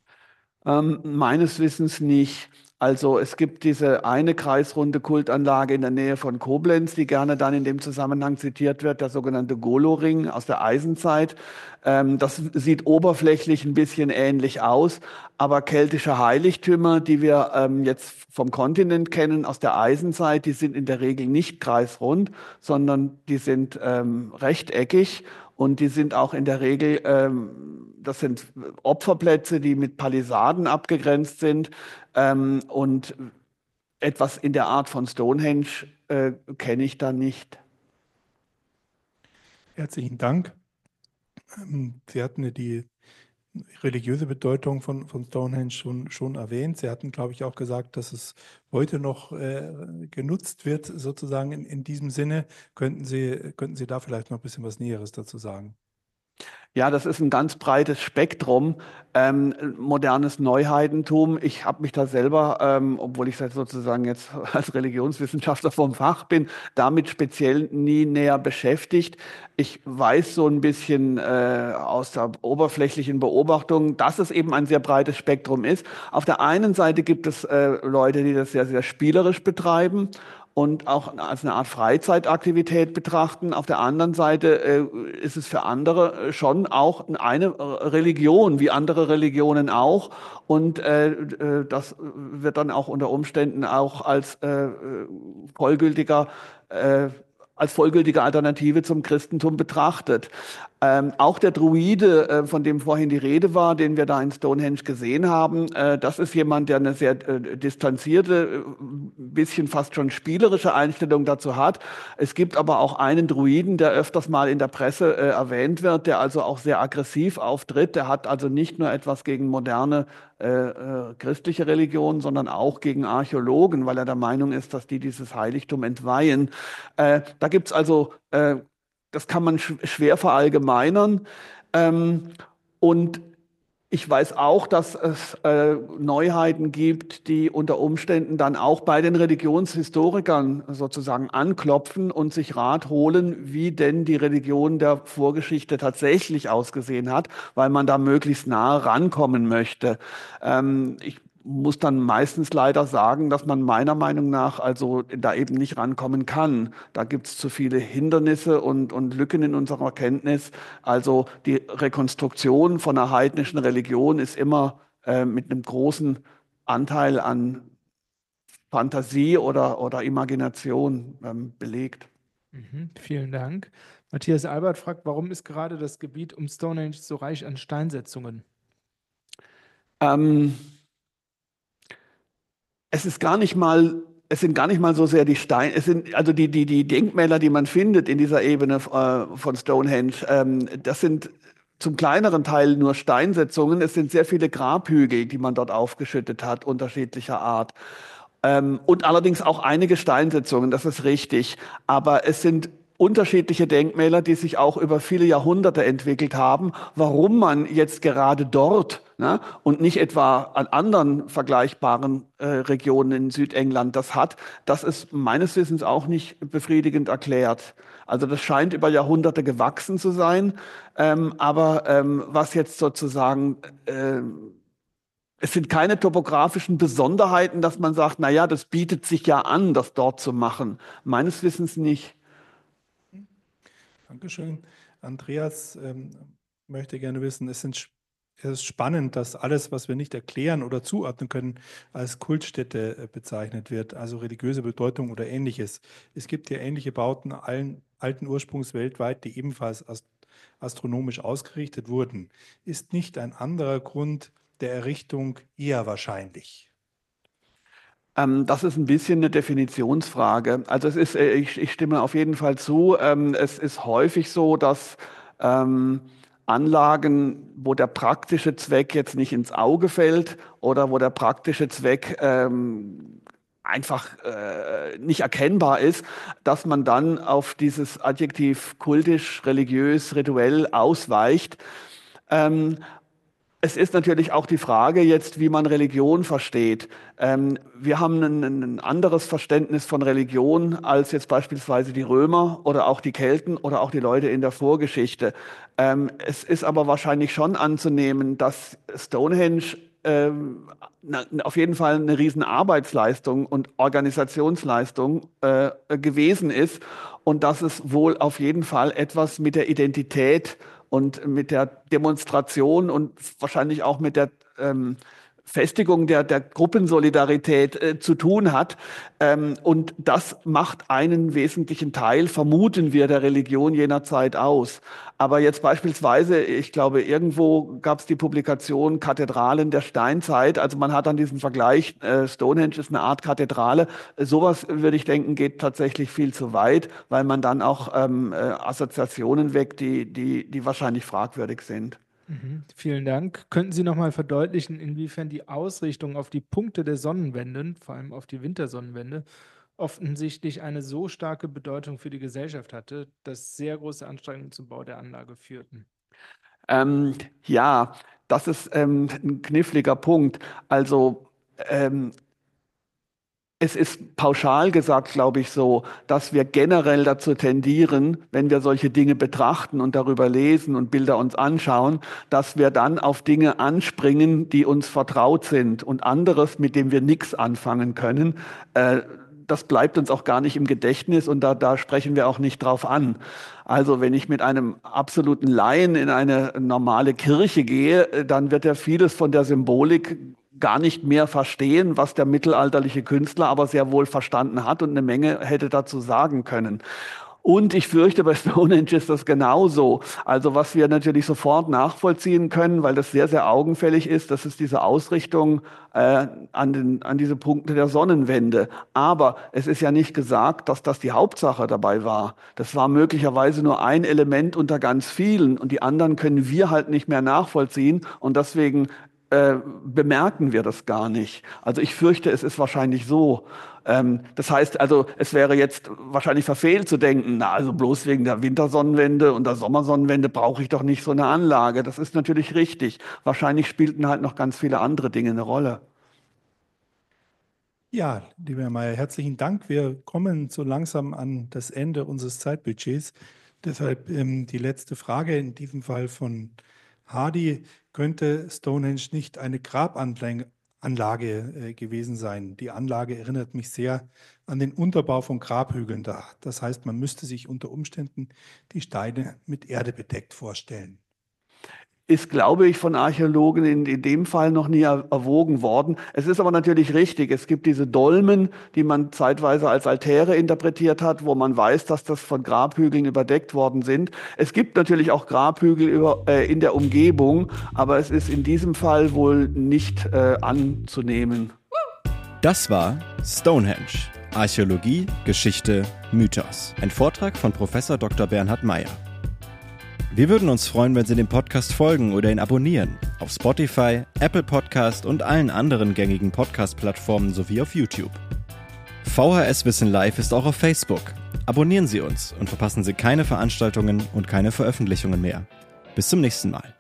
Meines Wissens nicht. Also es gibt diese eine kreisrunde Kultanlage in der Nähe von Koblenz, die gerne dann in dem Zusammenhang zitiert wird, der sogenannte Golo-Ring aus der Eisenzeit. Das sieht oberflächlich ein bisschen ähnlich aus, aber keltische Heiligtümer, die wir jetzt vom Kontinent kennen, aus der Eisenzeit, die sind in der Regel nicht kreisrund, sondern die sind rechteckig. Und die sind auch in der Regel, das sind Opferplätze, die mit Palisaden abgegrenzt sind. Und etwas in der Art von Stonehenge kenne ich da nicht. Herzlichen Dank. Sie hatten ja die religiöse Bedeutung von Stonehenge schon erwähnt. Sie hatten, glaube ich, auch gesagt, dass es heute noch genutzt wird, sozusagen in diesem Sinne. Könnten Sie da vielleicht noch ein bisschen was Näheres dazu sagen? Ja, das ist ein ganz breites Spektrum, modernes Neuheidentum. Ich habe mich da selber, obwohl ich sozusagen jetzt als Religionswissenschaftler vom Fach bin, damit speziell nie näher beschäftigt. Ich weiß so ein bisschen aus der oberflächlichen Beobachtung, dass es eben ein sehr breites Spektrum ist. Auf der einen Seite gibt es Leute, die das sehr, sehr spielerisch betreiben und auch als eine Art Freizeitaktivität betrachten. Auf der anderen Seite ist es für andere schon auch eine Religion, wie andere Religionen auch. Und das wird dann auch unter Umständen auch vollgültiger als vollgültige Alternative zum Christentum betrachtet. Auch der Druide, von dem vorhin die Rede war, den wir da in Stonehenge gesehen haben, das ist jemand, der eine sehr distanzierte, bisschen fast schon spielerische Einstellung dazu hat. Es gibt aber auch einen Druiden, der öfters mal in der Presse erwähnt wird, der also auch sehr aggressiv auftritt. Der hat also nicht nur etwas gegen moderne christliche Religion, sondern auch gegen Archäologen, weil er der Meinung ist, dass die dieses Heiligtum entweihen. Da gibt es also, das kann man schwer verallgemeinern. Und ich weiß auch, dass es Neuheiten gibt, die unter Umständen dann auch bei den Religionshistorikern sozusagen anklopfen und sich Rat holen, wie denn die Religion der Vorgeschichte tatsächlich ausgesehen hat, weil man da möglichst nahe rankommen möchte. Ich muss dann meistens leider sagen, dass man meiner Meinung nach also da eben nicht rankommen kann. Da gibt es zu viele Hindernisse und Lücken in unserer Kenntnis. Also die Rekonstruktion von einer heidnischen Religion ist immer mit einem großen Anteil an Fantasie oder Imagination belegt. Mhm. Vielen Dank. Matthias Albert fragt, warum ist gerade das Gebiet um Stonehenge so reich an Steinsetzungen? Ähm, Es ist gar nicht mal es sind gar nicht mal so sehr die Steine, es sind also die Denkmäler, die man findet in dieser Ebene von Stonehenge, das sind zum kleineren Teil nur Steinsetzungen. Es sind sehr viele Grabhügel, die man dort aufgeschüttet hat, unterschiedlicher Art. Und allerdings auch einige Steinsetzungen, das ist richtig. Aber es sind unterschiedliche Denkmäler, die sich auch über viele Jahrhunderte entwickelt haben. Warum man jetzt gerade dort, ne, und nicht etwa an anderen vergleichbaren Regionen in Südengland das hat, das ist meines Wissens auch nicht befriedigend erklärt. Also das scheint über Jahrhunderte gewachsen zu sein, aber was jetzt sozusagen es sind keine topografischen Besonderheiten, dass man sagt, na ja, das bietet sich ja an, das dort zu machen. Meines Wissens nicht. Dankeschön. Andreas möchte gerne wissen, es ist spannend, dass alles, was wir nicht erklären oder zuordnen können, als Kultstätte bezeichnet wird, also religiöse Bedeutung oder Ähnliches. Es gibt ja ähnliche Bauten allen alten Ursprungs weltweit, die ebenfalls astronomisch ausgerichtet wurden. Ist nicht ein anderer Grund der Errichtung eher wahrscheinlich? Das ist ein bisschen eine Definitionsfrage. Also es ist, ich stimme auf jeden Fall zu. Es ist häufig so, dass Anlagen, wo der praktische Zweck jetzt nicht ins Auge fällt oder wo der praktische Zweck einfach nicht erkennbar ist, dass man dann auf dieses Adjektiv kultisch, religiös, rituell ausweicht. Es ist natürlich auch die Frage jetzt, wie man Religion versteht. Wir haben ein anderes Verständnis von Religion als jetzt beispielsweise die Römer oder auch die Kelten oder auch die Leute in der Vorgeschichte. Es ist aber wahrscheinlich schon anzunehmen, dass Stonehenge auf jeden Fall eine riesen Arbeitsleistung und Organisationsleistung gewesen ist und dass es wohl auf jeden Fall etwas mit der Identität und mit der Demonstration und wahrscheinlich auch mit der Festigung der Gruppensolidarität zu tun hat. Und das macht einen wesentlichen Teil, vermuten wir, der Religion jener Zeit aus. Aber jetzt beispielsweise, ich glaube, irgendwo gab es die Publikation Kathedralen der Steinzeit. Also man hat dann diesen Vergleich, Stonehenge ist eine Art Kathedrale. Sowas, würde ich denken, geht tatsächlich viel zu weit, weil man dann auch Assoziationen weckt, die wahrscheinlich fragwürdig sind. Vielen Dank. Könnten Sie noch mal verdeutlichen, inwiefern die Ausrichtung auf die Punkte der Sonnenwende, vor allem auf die Wintersonnenwende, offensichtlich eine so starke Bedeutung für die Gesellschaft hatte, dass sehr große Anstrengungen zum Bau der Anlage führten? Ja, das ist ein kniffliger Punkt. Also es ist pauschal gesagt, glaube ich, so, dass wir generell dazu tendieren, wenn wir solche Dinge betrachten und darüber lesen und Bilder uns anschauen, dass wir dann auf Dinge anspringen, die uns vertraut sind und anderes, mit dem wir nichts anfangen können. Das bleibt uns auch gar nicht im Gedächtnis und da sprechen wir auch nicht drauf an. Also wenn ich mit einem absoluten Laien in eine normale Kirche gehe, dann wird er vieles von der Symbolik gar nicht mehr verstehen, was der mittelalterliche Künstler aber sehr wohl verstanden hat und eine Menge hätte dazu sagen können. Und ich fürchte, bei Stonehenge ist das genauso. Also was wir natürlich sofort nachvollziehen können, weil das sehr, sehr augenfällig ist, das ist diese Ausrichtung an diese Punkte der Sonnenwende. Aber es ist ja nicht gesagt, dass das die Hauptsache dabei war. Das war möglicherweise nur ein Element unter ganz vielen und die anderen können wir halt nicht mehr nachvollziehen und deswegen bemerken wir das gar nicht. Also ich fürchte, es ist wahrscheinlich so. Das heißt also, es wäre jetzt wahrscheinlich verfehlt zu denken, na also bloß wegen der Wintersonnenwende und der Sommersonnenwende brauche ich doch nicht so eine Anlage. Das ist natürlich richtig. Wahrscheinlich spielten halt noch ganz viele andere Dinge eine Rolle. Ja, lieber Herr Mayer, herzlichen Dank. Wir kommen so langsam an das Ende unseres Zeitbudgets. Deshalb die letzte Frage, in diesem Fall von Hardy. Könnte Stonehenge nicht eine Grabanlage gewesen sein? Die Anlage erinnert mich sehr an den Unterbau von Grabhügeln da. Das heißt, man müsste sich unter Umständen die Steine mit Erde bedeckt vorstellen. Ist, glaube ich, von Archäologen in dem Fall noch nie erwogen worden. Es ist aber natürlich richtig. Es gibt diese Dolmen, die man zeitweise als Altäre interpretiert hat, wo man weiß, dass das von Grabhügeln überdeckt worden sind. Es gibt natürlich auch Grabhügel in der Umgebung, aber es ist in diesem Fall wohl nicht anzunehmen. Das war Stonehenge, Archäologie, Geschichte, Mythos. Ein Vortrag von Prof. Dr. Bernhard Meyer. Wir würden uns freuen, wenn Sie dem Podcast folgen oder ihn abonnieren. Auf Spotify, Apple Podcast und allen anderen gängigen Podcast-Plattformen sowie auf YouTube. VHS Wissen Live ist auch auf Facebook. Abonnieren Sie uns und verpassen Sie keine Veranstaltungen und keine Veröffentlichungen mehr. Bis zum nächsten Mal.